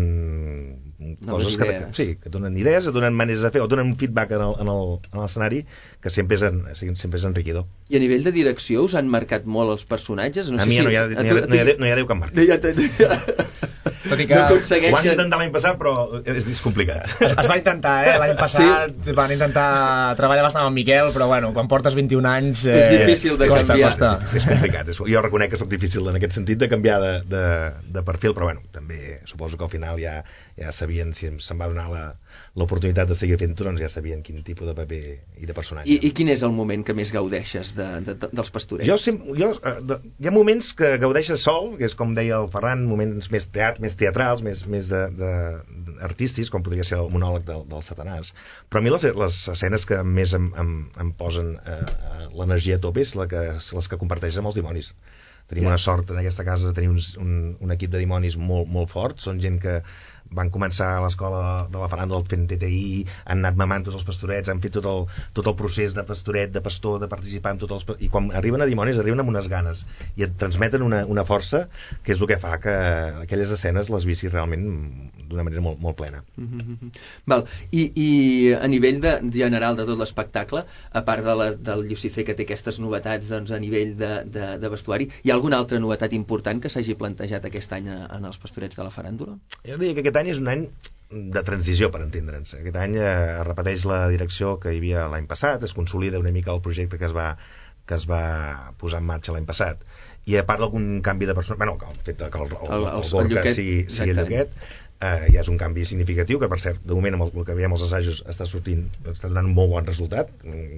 coses que, sí, que et donen idees, et donen maneres de fer, o et donen un feedback en, el, en, el, en l'escenari que sempre és, en, sempre és enriquidor. I a nivell de direcció us han marcat molt els personatges? No a sé mi si... no hi ha, no hi ha, no hi ha, no hi ha Déu que em marqui. Ja, ja, ja. Tot i que... no aconsegueixen... Ho han intentat l'any passat, però és, és complicat. Es, es va intentar, eh? L'any passat sí. van intentar treballar bastant amb el Miquel, però bueno, quan portes vint-i-un anys... Eh, és difícil de costa, canviar. Costa. És, és complicat. És, jo reconec que soc difícil en aquest sentit de canviar de, de, de perfil, però bueno, també suposo que al final ja, ja sabien, si se'n va donar la, l'oportunitat de seguir fent-ho, doncs ja sabien quin tipus de paper i de personatge. I, i quin és el moment que més gaudeixes de, de, de, dels Pastorets? Jo, sempre, jo de, hi ha moments que gaudeixes sol, que és com deia el Ferran, moments més, teat, més teatrals, més, més de, de, de artístics, com podria ser el monòleg del, del Satanàs. Però a mi les, les escenes que més em, em, em posen eh, l'energia a tope és la que, les que comparteixes amb els dimonis. Tenim yeah. una sort en aquesta casa de tenir un, un, un equip de dimonis molt, molt fort. Són gent que van començar a l'escola de la faràndula fent T T I, han anat mamant tots els pastorets, han fet tot el, tot el procés de pastoret, de pastor, de participar en tots els... I quan arriben a dimonis arriben amb unes ganes i et transmeten una, una força que és el que fa que aquelles escenes les vissis realment d'una manera molt, molt plena. Mm-hmm. Val. I, I a nivell de, general de tot l'espectacle, a part de la, del Llucifer que té aquestes novetats doncs, a nivell de, de, de vestuari, hi ha alguna altra novetat important que s'hagi plantejat aquest any en els pastorets de la faràndula? Jo diria que aquest any és un any de transició, per entendre'ns. Aquest any eh, es repeteix la direcció que hi havia l'any passat, es consolida una mica el projecte que es va, que es va posar en marxa l'any passat. I a part d'algun canvi de persona... Bueno, el fet que el, el, el, el, el Gorka sigui, sigui el Lloquet, eh, ja és un canvi significatiu, que per cert, de moment amb el, el que veiem als assajos està sortint, està donant un molt bon resultat.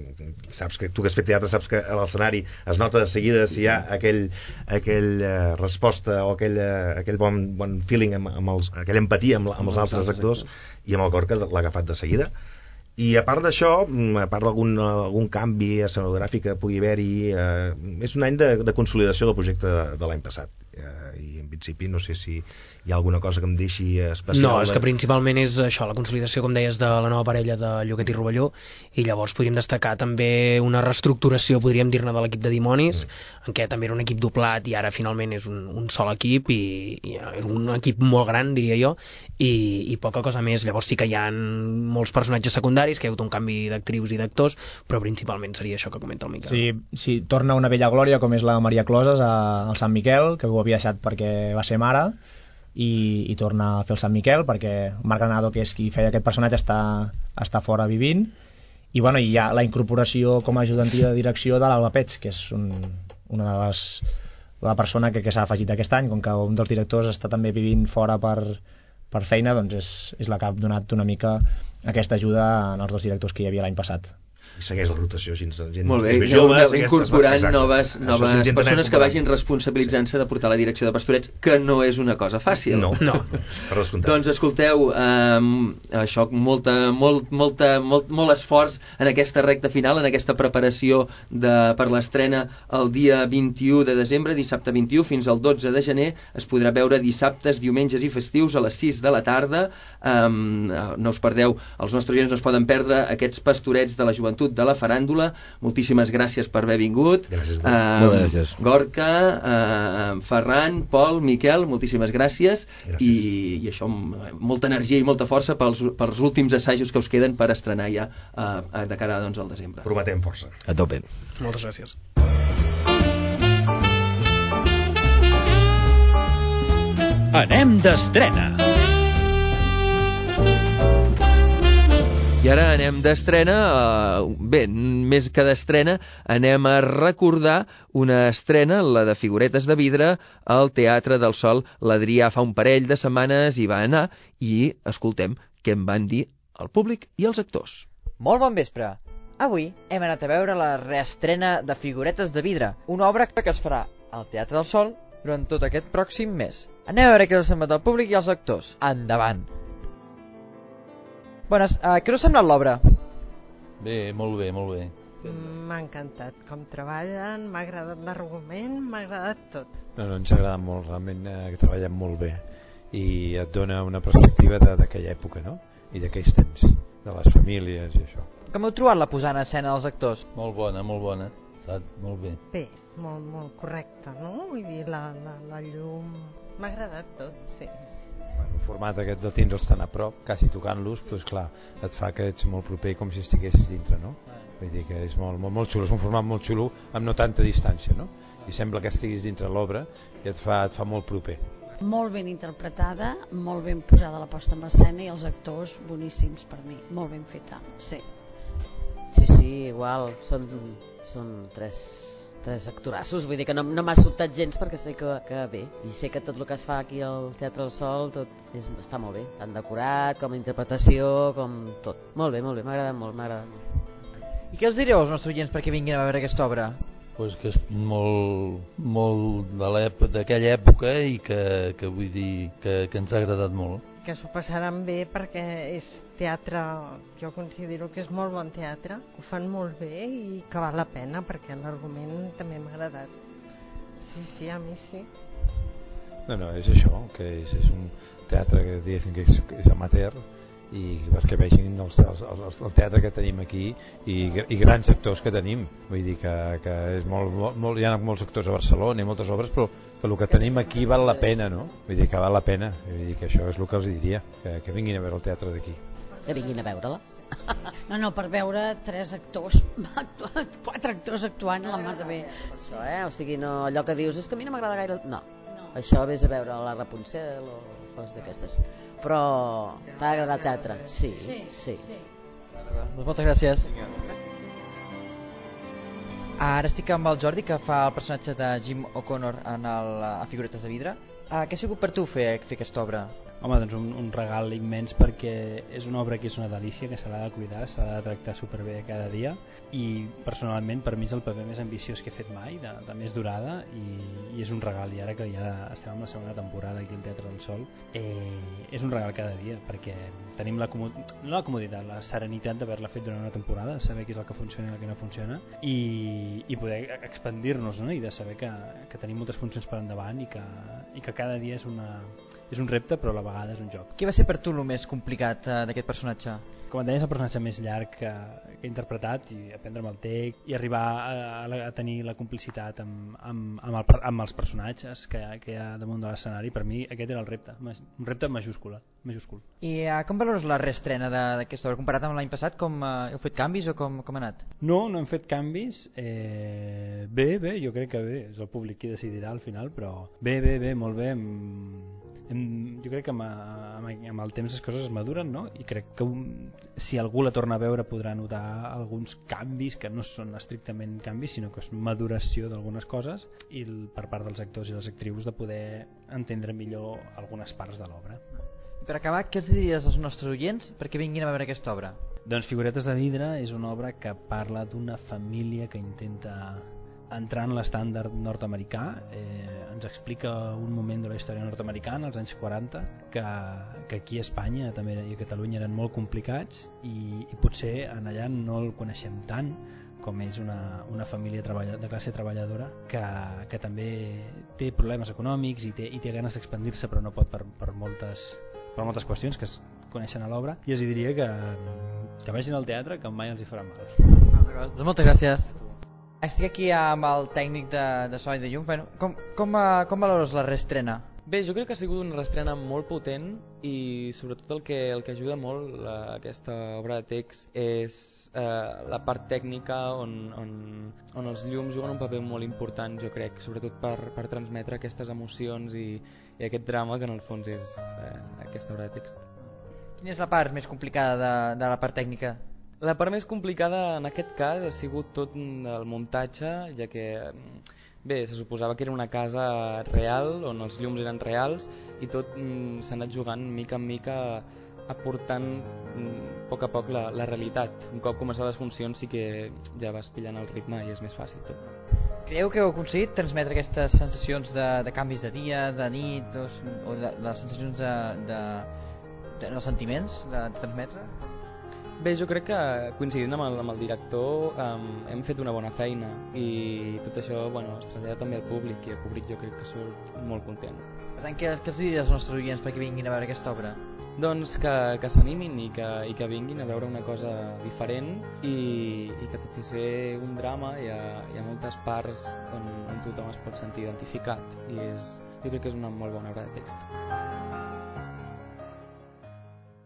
Saps que tu que has fet teatre saps que a l'escenari es nota de seguida si hi ha aquell, aquell eh, resposta o aquell, eh, aquell bon, bon feeling amb, amb els, aquella empatia amb, amb els altres actors, i amb el Gorka l'ha agafat de seguida. I a part d'això, a part d'algun algun canvi escenogràfic que pugui haver-hi, eh, és un any de, de consolidació del projecte de, de l'any passat. Eh, I en principi no sé si hi ha alguna cosa que em deixi especial. No, és que principalment és això, la consolidació, com deies, de la nova parella de Lloquet i Rovelló, i llavors podríem destacar també una reestructuració, podríem dir-ne, de l'equip de dimonis, mm. en què també era un equip doblat i ara finalment és un, un sol equip, i, i és un equip molt gran, diria jo, i, i poca cosa més. Llavors sí que hi ha molts personatges secundaris, que hi ha hagut un canvi d'actrius i d'actors, però principalment seria això que comenta el Miquel. Sí, sí, torna una vella glòria com és la Maria Closes a, al Sant Miquel, que ho havia deixat perquè va ser mare, i, i torna a fer el Sant Miquel perquè Marc Granado, que és qui feia aquest personatge, està, està fora vivint, i, bueno, i hi ha la incorporació com a ajudantia de direcció de l'Alba Pets, que és un, una de les la persona que, que s'ha afegit aquest any, com que un dels directors està també vivint fora per, per feina, doncs és, és la que ha donat una mica aquesta ajuda en els dos directors que hi havia l'any passat. I segueix la rotació gent, gent molt bé, joves, incorporant aquestes, noves, noves persones que vagin responsabilitzant-se sí. de portar la direcció de pastorets, que no és una cosa fàcil. No, no. Doncs escolteu, um, això, molta, molt, molta, molt, molt esforç en aquesta recta final, en aquesta preparació de, per l'estrena el dia vint-i-u de desembre, dissabte vint-i-u, fins al dotze de gener. Es podrà veure dissabtes, diumenges i festius a les sis de la tarda. Um, no us perdeu, els nostres oients no es poden perdre aquests pastorets de la joventut de la faràndula. Moltíssimes gràcies per haver vingut. Gràcies. Uh, gràcies. Gorka, uh, Ferran, Pol, Miquel, moltíssimes gràcies, gràcies. I, i això, molta energia i molta força pels, pels últims assajos que us queden per estrenar ja uh, de cara doncs, al desembre. Prometem força. A tope. Moltes gràcies. Anem d'estrena. I ara anem d'estrena, uh, bé, més que d'estrena, anem a recordar una estrena, la de Figuretes de Vidre, al Teatre del Sol. L'Adrià fa un parell de setmanes hi va anar i escoltem què em van dir el públic i els actors. Molt bon vespre. Avui hem anat a veure la reestrena de Figuretes de Vidre, una obra que es farà al Teatre del Sol durant tot aquest pròxim mes. Anem a veure què els sembla del públic i els actors. Endavant! Bones, uh, què us ha semblat l'obra? Bé, molt bé, molt bé. M'ha encantat com treballen, m'ha agradat l'argument, m'ha agradat tot. No, no, ens agrada molt, realment eh, treballen molt bé i et dona una perspectiva d'aquella època, no? I d'aquells temps, de les famílies i això. Com heu trobat la posada en escena dels actors? Molt bona, molt bona, està molt bé. Bé, molt, molt correcte, no? Vull dir, la, la, la llum... M'ha agradat tot, sí. El format aquest de tindre'ls tan a prop, quasi tocant-los, doncs clar, et fa que ets molt proper com si estiguessis dintre, no? Vull dir que és molt, molt, molt xulo, és un format molt xulo amb no tanta distància, no? I sembla que estiguis dintre l'obra i et fa, et fa molt proper. Molt ben interpretada, molt ben posada la posta en escena i els actors boníssims per mi, molt ben feta, sí. Sí, sí, igual, són, són tres, tres actorassos, vull dir que no, no m'ha sobtat gens perquè sé que, que bé, i sé que tot el que es fa aquí al Teatre del Sol tot és, està molt bé, tant decorat com interpretació, com tot. Molt bé, molt bé, m'ha agradat molt, m'ha agradat molt. I què els direu als nostres oients perquè vinguin a veure aquesta obra? Pues que és molt, molt de l'època, d'aquella època i que, que vull dir que, que ens ha agradat molt. Que s'ho passaran bé perquè és teatre, jo considero que és molt bon teatre, ho fan molt bé i que val la pena perquè l'argument també m'ha agradat. Sí, sí, a mi sí. No, no, és això, que és, és un teatre que diguéssim que és, és amateur i perquè vegin els, els, els, el teatre que tenim aquí i, i grans actors que tenim, vull dir que, que és molt, molt, hi ha molts actors a Barcelona i moltes obres, però, però el que tenim aquí val la pena, no? Vull dir que val la pena, vull dir que això és el que els diria, que, que vinguin a veure el teatre d'aquí. Que vinguin a veure-la. No, no, per veure tres actors, quatre actors actuant a la mar de bé. Això, eh? O sigui, no, allò que dius és que a mi no m'agrada gaire... No, no. Això vés a veure la Rapunzel o coses d'aquestes. Però t'ha agradat teatre? Sí, sí. sí. sí. Doncs moltes gràcies. Ara estic amb el Jordi, que fa el personatge de Jim O'Connor en el, a Figuretes de Vidre. Uh, què ha sigut per tu fer, fer aquesta obra? Home, doncs un, un regal immens perquè és una obra que és una delícia, que se l'ha de cuidar, s'ha de tractar superbé cada dia i personalment per mi és el paper més ambiciós que he fet mai, de, de més durada i, i és un regal, i ara que ja estem en la segona temporada aquí al Teatre del Sol eh, és un regal cada dia perquè tenim la, comod... no la comoditat, la serenitat d'haver-la fet durant una temporada, de saber què és el que funciona i el que no funciona i, i poder expandir-nos, no? I de saber que, que tenim moltes funcions per endavant i que, i que cada dia és una és un repte però a la vegada és un joc. Què va ser per tu el més complicat uh, d'aquest personatge? Com et deia, és el personatge més llarg que, que he interpretat i aprendre'm el text i arribar a, a, a tenir la complicitat amb, amb, amb, el, amb els personatges que, que hi ha damunt de l'escenari. Per mi aquest era el repte, un repte majúscul. majúscul. I uh, com valores la reestrena d'aquesta obra? Comparat amb l'any passat, com uh, heu fet canvis o com, com ha anat? No, no hem fet canvis. Eh, bé, bé, jo crec que bé. És el públic qui decidirà al final, però bé, bé, bé, molt bé. Hem, jo crec que amb, amb, amb el temps les coses es maduren, no? I crec que un, si algú la torna a veure podrà notar alguns canvis que no són estrictament canvis sinó que és maduració d'algunes coses i el, per part dels actors i les actrius de poder entendre millor algunes parts de l'obra. Per acabar, què els diries als nostres oients perquè vinguin a veure aquesta obra? Doncs Figuretes de Vidre és una obra que parla d'una família que intenta entrar en l'estàndard nord-americà, eh, ens explica un moment de la història nord-americana als anys quaranta que, que aquí a Espanya també i a Catalunya eren molt complicats i, i potser en allà no el coneixem tant com és una, una família de classe treballadora que, que també té problemes econòmics i té, i té ganes d'expandir-se però no pot per, per, moltes, per moltes qüestions que es coneixen a l'obra i els diria que, que vagin al teatre que mai els hi farà mal. Doncs moltes gràcies. Estic aquí amb el tècnic de, de so i de llum. Bueno, com, com, com valores la reestrena? Bé, jo crec que ha sigut una reestrena molt potent i sobretot el que, el que ajuda molt la, aquesta obra de text és eh, la part tècnica on, on, on els llums juguen un paper molt important, jo crec, sobretot per, per transmetre aquestes emocions i, i aquest drama que en el fons és eh, aquesta obra de text. Quina és la part més complicada de, de la part tècnica? La part més complicada en aquest cas ha sigut tot el muntatge, ja que bé, se suposava que era una casa real, on els llums eren reals, i tot mm, s'ha anat jugant mica en mica, aportant mm, a poc a poc la, la realitat. Un cop començar les funcions sí que ja vas pillant el ritme i és més fàcil tot. Creieu que heu aconseguit transmetre aquestes sensacions de, de canvis de dia, de nit, o, o de, de les sensacions de, de, de, de sentiments de, de transmetre? Bé, jo crec que coincidint amb el, amb el director um, hem fet una bona feina i tot això bueno, es trasllada també al públic i el públic jo crec que surt molt content. Per tant, què, què els diries als nostres oients perquè vinguin a veure aquesta obra? Doncs que, que s'animin i que, i que vinguin a veure una cosa diferent i, i que tot i ser un drama hi ha, hi ha moltes parts on, on tothom es pot sentir identificat i és, jo crec que és una molt bona obra de text.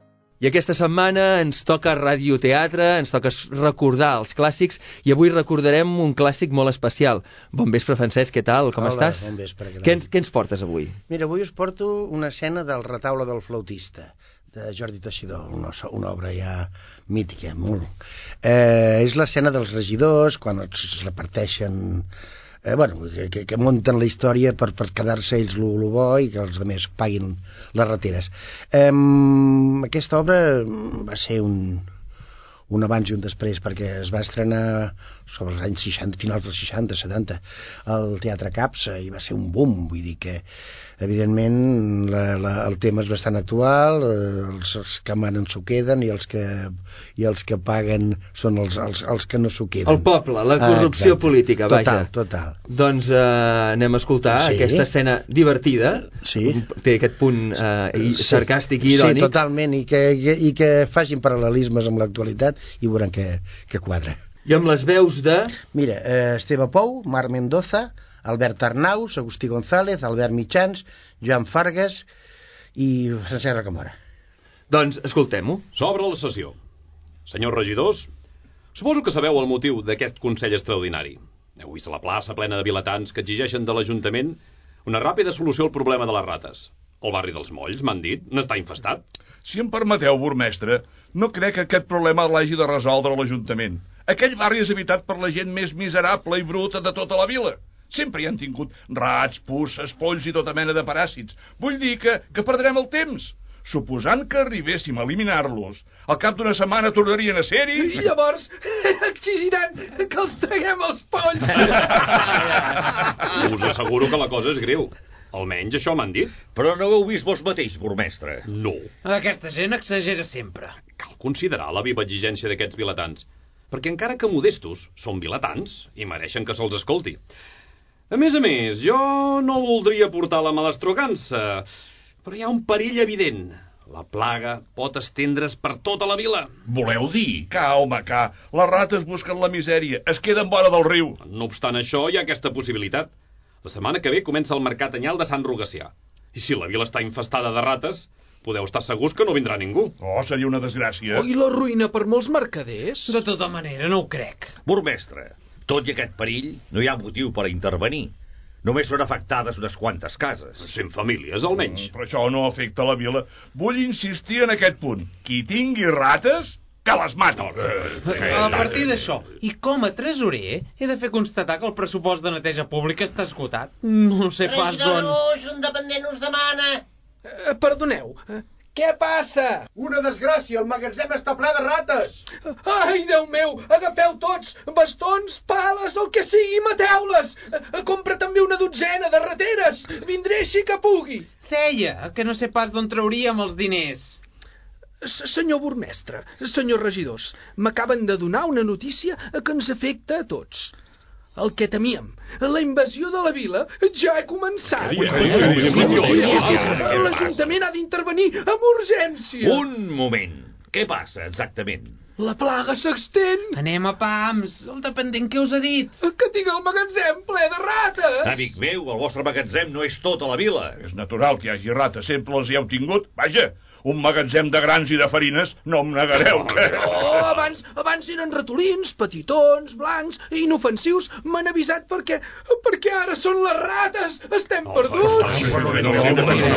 I aquesta setmana ens toca radioteatre, ens toca recordar els clàssics, i avui recordarem un clàssic molt especial. Bon vespre, Francesc, què tal? Com Hola, estàs? bon vespre, què tal? Què ens, què ens portes avui? Mira, avui us porto una escena del Retaule del flautista, de Jordi Teixidor, una, una obra ja mítica, molt. Eh, és l'escena dels regidors, quan es reparteixen... Eh, bueno, que, que munten la història per, per quedar-se ells lo, lo bo i que els altres paguin les rateres. Eh, aquesta obra va ser un, un abans i un després, perquè es va estrenar sobre els anys seixanta, finals dels seixanta, setanta, al Teatre Capsa, i va ser un boom, vull dir que evidentment la, la, el tema és bastant actual, eh, els, els que manen s'ho queden i els que, i els que paguen són els, els, els que no s'ho queden. El poble, la corrupció ah, política, vaja. Total, total. Doncs eh, anem a escoltar Sí. aquesta escena divertida, sí. té aquest punt eh, sí. sarcàstic i irònic. Sí, totalment, i que, i, i que facin paral·lelismes amb l'actualitat i veuran que, que quadra. I amb les veus de... Mira, eh, Esteve Pou, Marc Mendoza, Albert Arnaus, Agustí González, Albert Mitjans, Joan Fargas i Francesc Rocamora. Doncs escoltem-ho. S'obre la sessió. Senyors regidors, suposo que sabeu el motiu d'aquest Consell Extraordinari. Heu vist la plaça plena de vilatans que exigeixen de l'Ajuntament una ràpida solució al problema de les rates. El barri dels Molls, m'han dit, n'està infestat. Si em permeteu, burmestre, no crec que aquest problema l'hagi de resoldre l'Ajuntament. Aquell barri és habitat per la gent més miserable i bruta de tota la vila. Sempre hi han tingut rats, puces, polls i tota mena de paràsits. Vull dir que, que perdrem el temps. Suposant que arribéssim a eliminar-los, al cap d'una setmana tornarien a ser-hi... I llavors exigiran que els traguem els polls. Us asseguro que la cosa és greu. Almenys això m'han dit. Però no ho heu vist vos mateix, burmestre? No. Aquesta gent exagera sempre. Cal considerar la viva exigència d'aquests vilatans, perquè encara que modestos, són vilatans i mereixen que se'ls escolti. A més a més, jo no voldria portar la malestrogança, però hi ha un perill evident. La plaga pot estendre's per tota la vila. Voleu dir? Calma, ca. Les rates busquen la misèria, es queden vora del riu. No obstant això, hi ha aquesta possibilitat. La setmana que ve comença el mercat anyal de Sant Rogacià. I si la vila està infestada de rates, podeu estar segurs que no vindrà ningú. Oh, seria una desgràcia. Oh, i la ruïna per molts mercaders? De tota manera, no ho crec. Burmestre, tot i aquest perill, no hi ha motiu per intervenir. Només són afectades unes quantes cases. Cent famílies, almenys. Mm, però això no afecta la vila. Vull insistir en aquest punt. Qui tingui rates, que les mati. A partir d'això, i com a tresorer, he de fer constatar que el pressupost de neteja pública està esgotat. No sé pas d'on... Regidor, un dependent us demana. Eh, perdoneu, eh, què passa? Una desgràcia, el magatzem està ple de rates. Ai, Déu meu, agafeu tots, bastons, pales, el que sigui, mateu-les. Eh, compra també una dotzena de rateres. Vindré així que pugui. Feia, que no sé pas d'on trauríem els diners. Senyor burmestre, senyors regidors, m'acaben de donar una notícia que ens afecta a tots. El que temíem, la invasió de la vila, ja ha començat. L'Ajuntament ha d'intervenir amb urgència. Un moment. Què passa, exactament? La plaga s'extén. Anem a pams. El dependent què us ha dit? Que tinc el magatzem ple de rates. Amic meu, el vostre magatzem no és tota la vila. És natural que hi hagi rates, sempre els hi heu tingut. Vaja, un magatzem de grans i de farines, no em negareu que... Oh, abans, abans eren ratolins, petitons, blancs, inofensius. M'han avisat perquè... perquè ara són les rates. Estem perduts.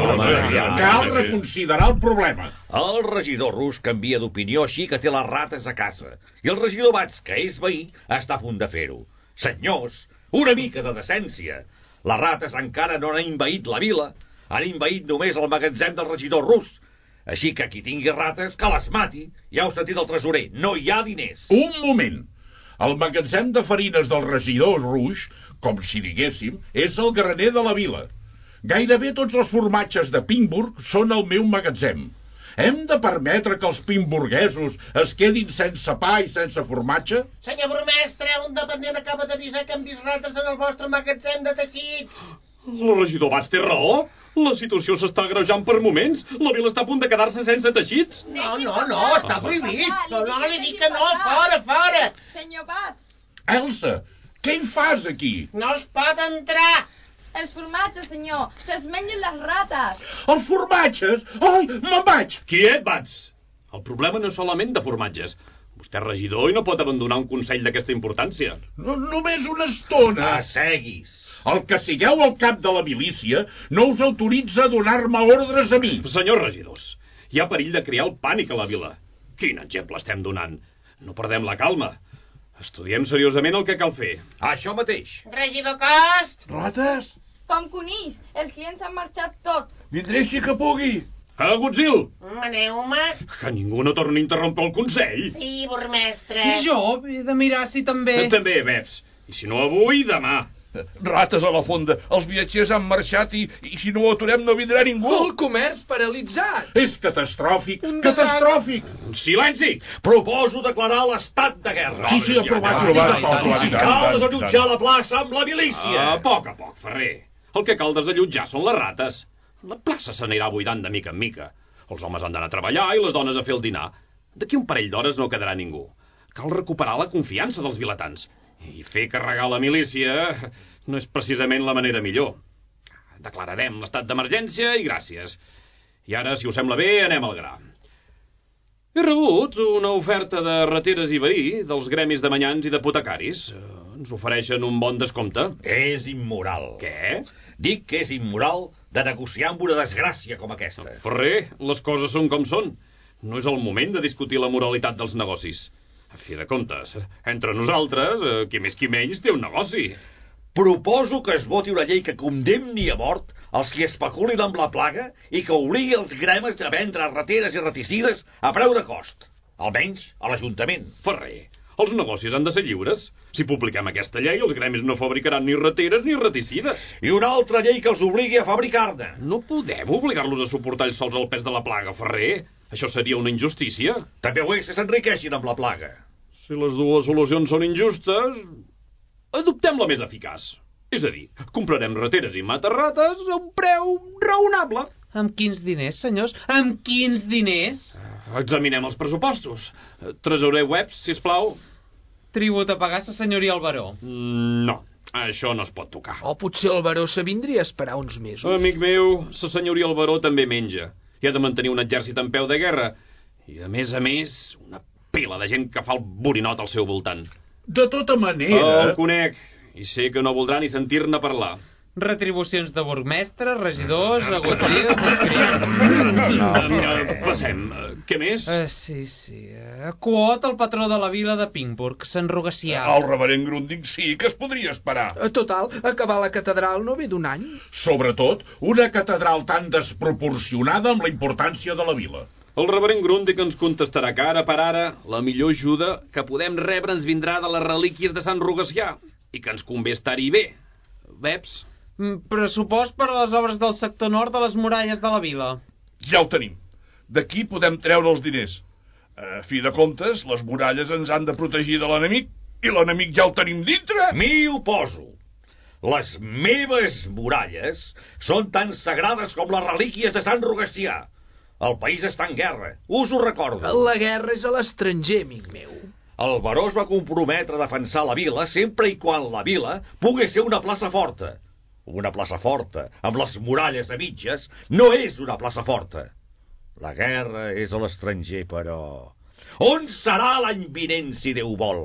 Cal reconsiderar el problema. El regidor Rus canvia d'opinió així que té les rates a casa. I el regidor Bats, que és veí, està a punt de fer-ho. Senyors, una mica de decència. Les rates encara no han envaït la vila. Han envaït només el magatzem del regidor Rus. Així que qui tingui rates, que les mati. Ja heu sentit el tresorer, no hi ha diners. Un moment. El magatzem de farines del regidor Ruix, com si diguéssim, és el graner de la vila. Gairebé tots els formatges de Pimburg són el meu magatzem. Hem de permetre que els pimburguesos es quedin sense pa i sense formatge? Senyor burmestre, un dependent acaba d'avisar que han vist rates en el vostre magatzem de teixits. El regidor Bats té raó. La situació s'està agreujant per moments. La vila està a punt de quedar-se sense teixits. No, no, no, està prohibit. No, no, li dic que no, fora, fora. Senyor Bats. Elsa, què hi fas aquí? No es pot entrar. Els formatges, senyor. Se'ls mengen les rates. Els formatges? Ai, me'n vaig. Quiet, Bats. El problema no és solament de formatges. Vostè és regidor i no pot abandonar un consell d'aquesta importància. No, només una estona. Asseguis. El que sigueu al cap de la milícia no us autoritza a donar-me ordres a mi. Senyors regidors, hi ha perill de crear el pànic a la vila. Quin exemple estem donant? No perdem la calma. Estudiem seriosament el que cal fer. Això mateix. Regidor Cost! Rates? Com conills, els clients han marxat tots. Vindré si que pugui. A Godzil! Maneu-me. Que ningú no torni a interrompre el Consell. Sí, burmestre. I jo? He de mirar si també... També, Beps. I si no avui, demà. Rates a la fonda. Els viatgers han marxat i, i si no ho aturem no vindrà ningú. El comerç paralitzat. És catastròfic. Un catastròfic. Silenci! Proposo declarar l'estat de guerra. Sí, sí, aprovat. aprovat, aprovat cal desallotjar la plaça amb la milícia. A poc a poc, Ferrer. El que cal desallotjar són les rates. La plaça s'anirà buidant de mica en mica. Els homes han d'anar a treballar i les dones a fer el dinar. D'aquí un parell d'hores no quedarà ningú. Cal recuperar la confiança dels vilatans. I fer carregar la milícia no és precisament la manera millor. Declararem l'estat d'emergència i gràcies. I ara, si us sembla bé, anem al gra. He rebut una oferta de rateres i verí dels gremis de manyans i d'apotecaris. Ens ofereixen un bon descompte. És immoral. Què? Dic que és immoral de negociar amb una desgràcia com aquesta. Ferrer, les coses són com són. No és el moment de discutir la moralitat dels negocis. A fi de comptes, entre nosaltres, qui més qui menys té un negoci. Proposo que es voti una llei que condemni a mort els qui especulin amb la plaga i que obligui els gremes a vendre rateres i reticides a preu de cost. Almenys a l'Ajuntament. Ferrer, els negocis han de ser lliures. Si publiquem aquesta llei, els gremis no fabricaran ni rateres ni reticides. I una altra llei que els obligui a fabricar-ne. No podem obligar-los a suportar ells sols el pes de la plaga, Ferrer. Això seria una injustícia. També ho és que s'enriqueixin amb la plaga. Si les dues solucions són injustes, adoptem la més eficaç. És a dir, comprarem rateres i matarrates a un preu raonable. Amb quins diners, senyors? Amb quins diners? Examinem els pressupostos. Tresorer Webs, sisplau. Tribut a pagar sa senyoria al baró. No, això no es pot tocar. O potser el baró s'avindria a esperar uns mesos. Amic meu, sa senyoria al baró també menja. I ha de mantenir un exèrcit en peu de guerra. I, a més a més, una pila de gent que fa el borinot al seu voltant. De tota manera... El conec, i sé que no voldrà ni sentir-ne parlar. Retribucions de burgmestre, regidors, agotzils, escrits... Passem. Què més? Uh, sí, sí. Uh, Quot, el patró de la vila de Pingburg, Sant Rogacià. El reverend Grundig sí que es podria esperar. Total, acabar la catedral no ve d'un any. Sobretot, una catedral tan desproporcionada amb la importància de la vila. El reverend Grundig ens contestarà que ara per ara la millor ajuda que podem rebre ens vindrà de les relíquies de Sant Rogacià i que ens convé estar-hi bé. Veps? Pressupost per a les obres del sector nord de les muralles de la vila. Ja ho tenim. D'aquí podem treure els diners. A fi de comptes, les muralles ens han de protegir de l'enemic i l'enemic ja el tenim dintre. M'hi oposo. Les meves muralles són tan sagrades com les relíquies de Sant Rogacià. El país està en guerra, us ho recordo. La guerra és a l'estranger, amic meu. El baró es va comprometre a defensar la vila sempre i quan la vila pogués ser una plaça forta. Una plaça forta, amb les muralles a mitges, no és una plaça forta. La guerra és a l'estranger, però... On serà l'any vinent, si Déu vol?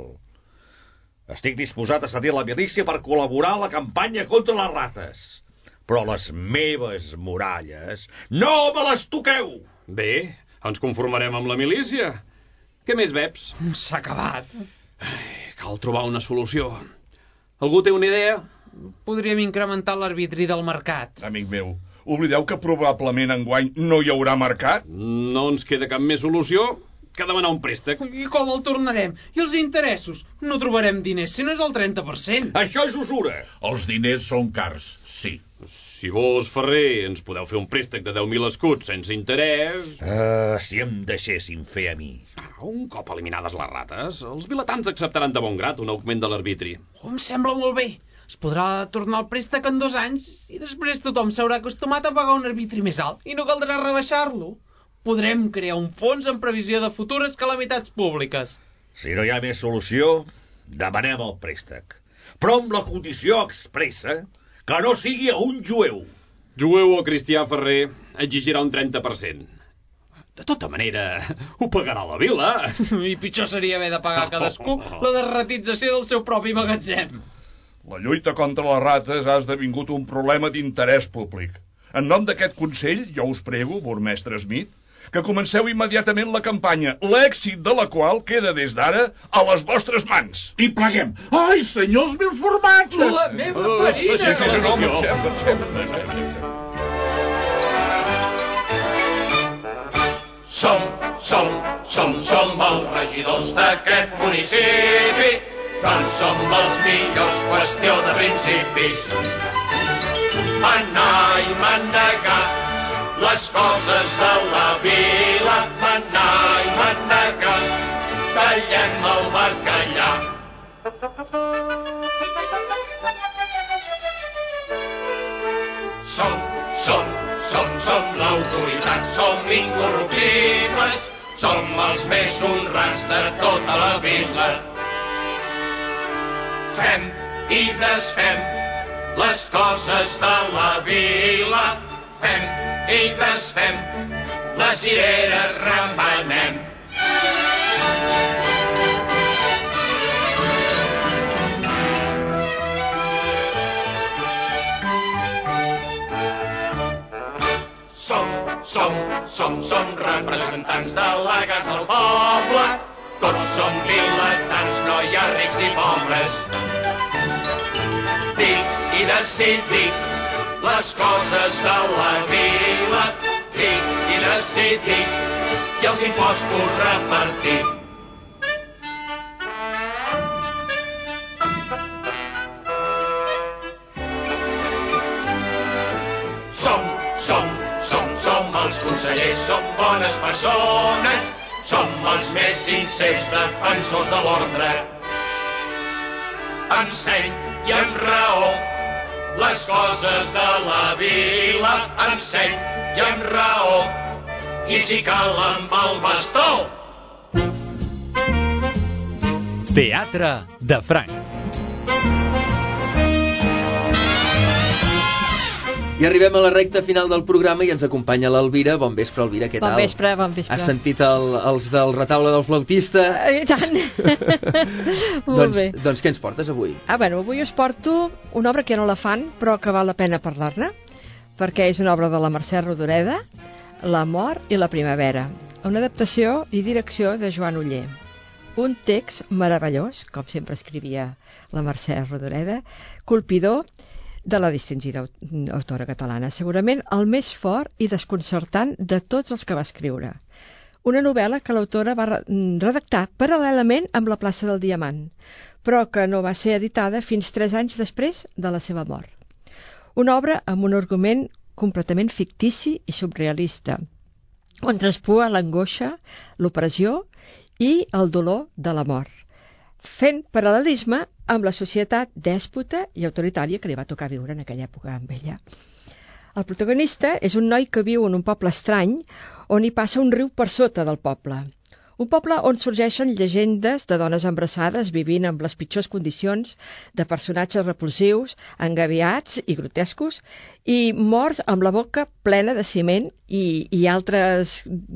Estic disposat a cedir la milícia per col·laborar a la campanya contra les rates. Però les meves muralles no me les toqueu! Bé, ens conformarem amb la milícia. Què més, Veps? S'ha acabat. Ai, cal trobar una solució. Algú té una idea? Podríem incrementar l'arbitri del mercat. Amic meu, oblideu que probablement enguany no hi haurà mercat? No ens queda cap més solució que demanar un préstec. I com el tornarem? I els interessos? No trobarem diners, si no és el trenta per cent. Això és usura. Els diners són cars, sí. Si vols, Ferrer, ens podeu fer un préstec de deu mil escuts sense interès... Uh, si em deixessin fer a mi. Ah, un cop eliminades les rates, els vilatans acceptaran de bon grat un augment de l'arbitri. Oh, em sembla molt bé. Es podrà tornar el préstec en dos anys i després tothom s'haurà acostumat a pagar un arbitri més alt i no caldrà rebaixar-lo. Podrem crear un fons en previsió de futures calamitats públiques. Si no hi ha més solució, demanem el préstec. Però amb la condició expressa que no sigui a un jueu. Jueu o cristià, Ferrer, exigirà un trenta per cent. De tota manera, ho pagarà la vila. I pitjor seria haver de pagar cadascú la derratització del seu propi magatzem. La lluita contra les rates ha esdevingut un problema d'interès públic. En nom d'aquest Consell, jo us prego, burmestre Smith, que comenceu immediatament la campanya, l'èxit de la qual queda des d'ara a les vostres mans. I pleguem. Ai, senyors mil formatges! La meva farina! Som, som, som, som els regidors d'aquest municipi, doncs som els millors, qüestió de principis. Manar i manegar les coses de la vila, manar i manegar, tallem el bacallà. Som, som, som, som l'autoritat, som incorruptibles, som els més honrats de tota la vila. Fem i desfem les coses de la vila, fem i desfem, les cireres remenem. Som, som, som, som representants delegats del poble, tots som vilatans, no hi ha rics ni pobres. Dic i decidir les coses de la vila, dic i decidir, i els impostos repartir. Som, som, som, som els consellers, som bones persones, som els més sincers defensors de l'ordre. Amb seny i amb raó, les coses de la vila, amb seny i amb raó, i si cal amb el bastó. Teatre de Franc. I arribem a la recta final del programa i ens acompanya l'Elvira. Bon vespre, Elvira, què tal? Bon vespre, bon vespre. Has sentit el, els del retaule del flautista? I tant. Molt doncs, bé. Doncs què ens portes avui? Ah, bueno, avui us porto una obra que no la fan, però que val la pena parlar-ne, perquè és una obra de la Mercè Rodoreda, L'amor i la primavera, una adaptació i direcció de Joan Oller. Un text meravellós, com sempre escrivia la Mercè Rodoreda, colpidor, de la distingida autora catalana, segurament el més fort i desconcertant de tots els que va escriure. Una novel·la que l'autora va redactar paral·lelament amb La plaça del Diamant, però que no va ser editada fins tres anys després de la seva mort. Una obra amb un argument completament fictici i surrealista, on traspua l'angoixa, l'opressió i el dolor de la mort, fent paral·lelisme amb la societat dèspota i autoritària que li va tocar viure en aquella època amb ella. El protagonista és un noi que viu en un poble estrany on hi passa un riu per sota del poble. Un poble on sorgeixen llegendes de dones embarassades vivint amb les pitjors condicions, de personatges repulsius, engabiats i grotescos, i morts amb la boca plena de ciment i, i altres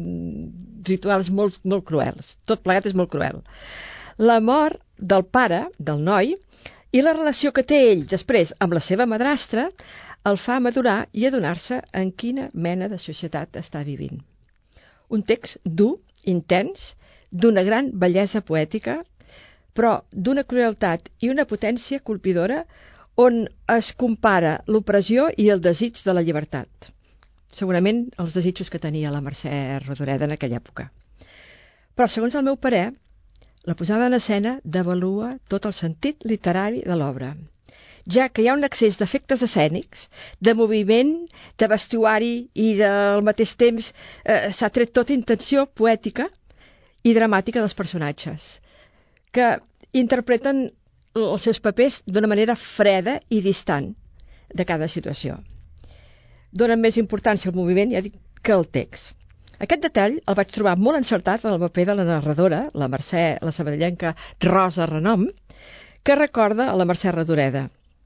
rituals molt, molt cruels. Tot plegat és molt cruel. La mort del pare, del noi, i la relació que té ell després amb la seva madrastra el fa madurar i adonar-se en quina mena de societat està vivint. Un text dur, intens, d'una gran bellesa poètica, però d'una crueltat i una potència colpidora on es compara l'opressió i el desig de la llibertat. Segurament els desitjos que tenia la Mercè Rodoreda en aquella època. Però, segons el meu parer, la posada en escena devalua tot el sentit literari de l'obra, ja que hi ha un excés d'efectes escènics, de moviment, de vestuari i al mateix temps eh, s'ha tret tota intenció poètica i dramàtica dels personatges, que interpreten els seus papers d'una manera freda i distant de cada situació. Donen més importància al moviment, ja dic, que al text. Aquest detall el vaig trobar molt encertat en el paper de la narradora, la Mercè, la sabadellenca Rosa Renom, que recorda a la Mercè Rodoreda.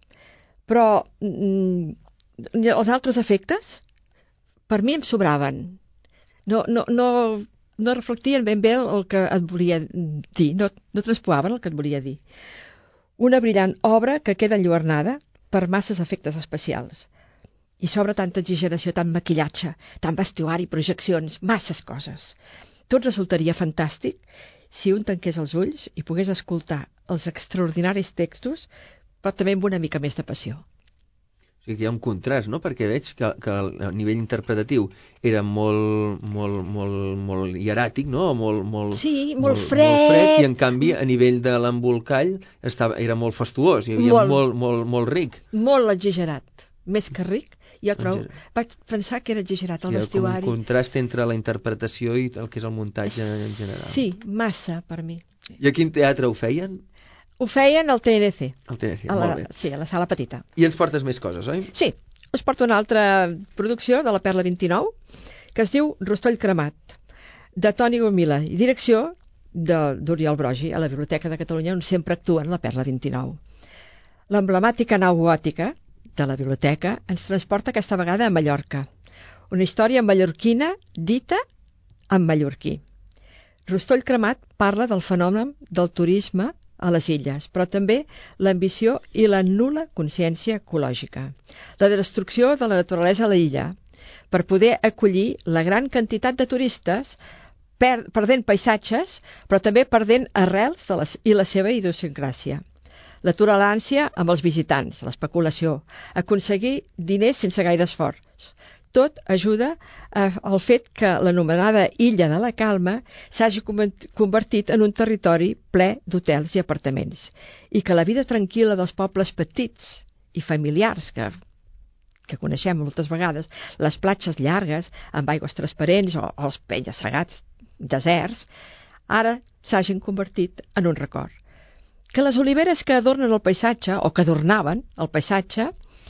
Però mm, els altres efectes, per mi em sobraven. No, no, no, no reflectien ben bé el que et volia dir, no, no transpoaven el que et volia dir. Una brillant obra que queda enlluernada per masses efectes especials. I sobre tanta exageració, tant maquillatge, tant vestuari, projeccions, masses coses. Tot resultaria fantàstic si un tanqués els ulls i pogués escoltar els extraordinaris textos, però també amb una mica més de passió. O sigui que hi ha un contrast, no? Perquè veig que, que a nivell interpretatiu era molt, molt, molt, molt hieràtic, no? Molt, molt, sí, molt, molt fred. Molt fred. I en canvi, a nivell de l'embolcall, estava, era molt fastuós, hi havia molt, molt, molt, molt ric. Molt exagerat, més que ric. Jo trobo, vaig pensar que era exagerat el vestuari. Hi ha un contrast entre la interpretació i el que és el muntatge en general. Sí, massa per mi. I a quin teatre ho feien? Ho feien al T N C. Al T N C, a la, molt bé. Sí, a la sala petita. I ens portes més coses, oi? Sí, us porto una altra producció de la Perla vint-i-nou que es diu Rostoll cremat, de Toni Gomila, i direcció d'Oriol Brogi, a la Biblioteca de Catalunya, on sempre actuen la Perla vint-i-nou. L'emblemàtica nau gòtica de la biblioteca ens transporta aquesta vegada a Mallorca. Una història mallorquina dita en mallorquí. Rostoll cremat parla del fenomen del turisme a les illes, però també l'ambició i la nul·la consciència ecològica. La destrucció de la naturalesa a la illa per poder acollir la gran quantitat de turistes, per, perdent paisatges, però també perdent arrels de les, i la seva idiosincràsia. La tolerància amb els visitants, l'especulació, aconseguir diners sense gaire esforç. Tot ajuda al fet que l'anomenada Illa de la Calma s'hagi convertit en un territori ple d'hotels i apartaments i que la vida tranquil·la dels pobles petits i familiars que, que coneixem moltes vegades, les platges llargues amb aigües transparents o, o els penya-segats deserts, ara s'hagin convertit en un record. Que les oliveres que adornen el paisatge, o que adornaven el paisatge,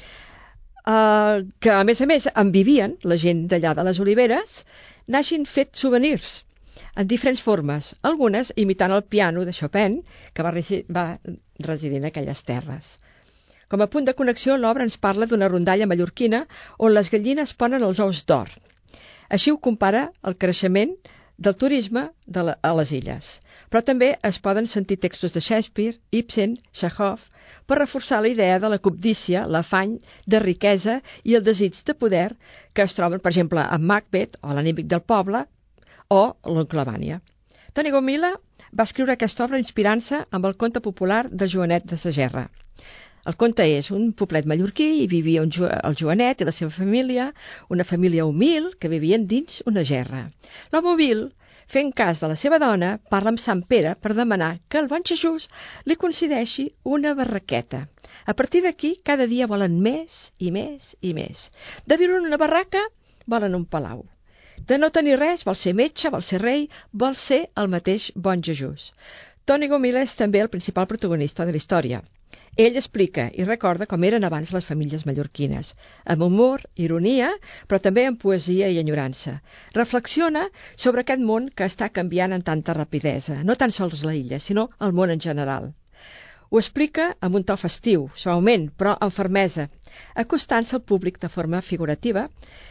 eh, que a més a més en vivien la gent d'allà de les oliveres, n'hagin fet souvenirs en diferents formes, algunes imitant el piano de Chopin, que va, resi va residir en aquelles terres. Com a punt de connexió, l'obra ens parla d'una rondalla mallorquina on les gallines ponen els ous d'or. Així ho compara el creixement del turisme de la, a les illes. Però també es poden sentir textos de Shakespeare, Ibsen, Chekhov, per reforçar la idea de la cobdícia, l'afany de riquesa i el desig de poder que es troben, per exemple, en Macbeth, o l'enemic del poble, o l'oncle Vanya. Toni Gomila va escriure aquesta obra inspirant-se amb el conte popular de Joanet de Sagerra. El conte és un poblet mallorquí i vivia un jo el Joanet i la seva família, una família humil que vivien dins una gerra. L'home humil, fent cas de la seva dona, parla amb Sant Pere per demanar que el bon Jesús li concedeixi una barraqueta. A partir d'aquí, cada dia volen més i més i més. De viure en una barraca, volen un palau. De no tenir res, vol ser metge, vol ser rei, vol ser el mateix bon Jesús. Toni Gomila és també el principal protagonista de la història. Ell explica i recorda com eren abans les famílies mallorquines, amb humor, ironia, però també amb poesia i enyorança. Reflexiona sobre aquest món que està canviant en tanta rapidesa, no tan sols la illa, sinó el món en general. Ho explica amb un to festiu, suaument, però amb fermesa, acostant-se al públic de forma figurativa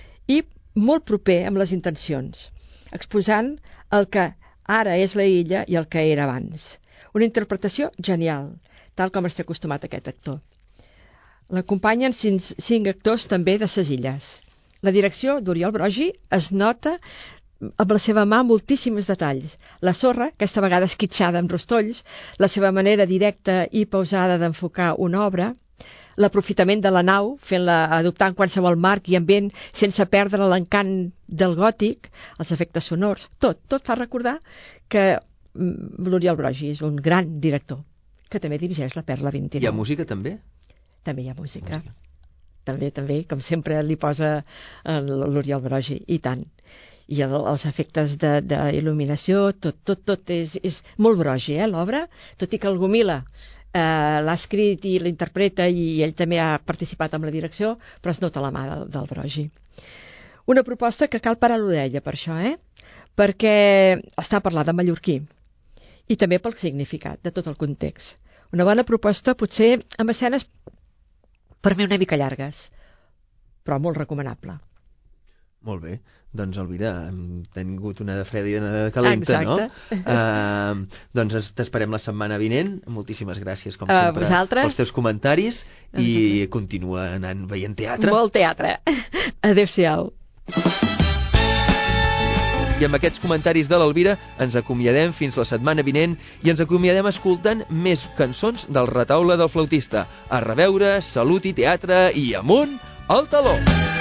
i molt proper amb les intencions, exposant el que ara és la illa i el que era abans. Una interpretació genial, tal com està acostumat aquest actor. L'acompanyen cinc, cinc actors també de ses illes. La direcció d'Oriol Brogi es nota amb la seva mà moltíssims detalls. La sorra, aquesta vegada esquitxada amb rostolls, la seva manera directa i pausada d'enfocar una obra, l'aprofitament de la nau, fent-la adoptant qualsevol marc i ambient sense perdre l'encant del gòtic, els efectes sonors, tot, tot fa recordar que l'Oriol Brogi és un gran director, que també dirigeix la Perla vint-i-nou. Hi ha música també? També hi ha música. música. També, també, com sempre li posa l'Oriol Brogi, i tant. I el, els efectes d'il·luminació, tot, tot, tot és, és molt Brogi, eh, l'obra, tot i que el Gomila eh, l'ha escrit i l'interpreta i ell també ha participat amb la direcció, però es nota la mà del, del Brogi. Una proposta que cal parar l'orella per això, eh? Perquè està parlada en mallorquí, i també pel significat de tot el context. Una bona proposta, potser amb escenes per mi una mica llargues, però molt recomanable. Molt bé. Doncs, Elvira, hem tingut una de freda i una de calenta, Exacte. no? Uh, doncs t'esperem la setmana vinent. Moltíssimes gràcies, com A sempre, vosaltres. pels teus comentaris i continua anant veient teatre. Molt teatre. Adéu-siau. I amb aquests comentaris de l'Elvira ens acomiadem fins la setmana vinent i ens acomiadem escoltant més cançons del Retaule del Flautista. A reveure, salut i teatre i amunt al taló!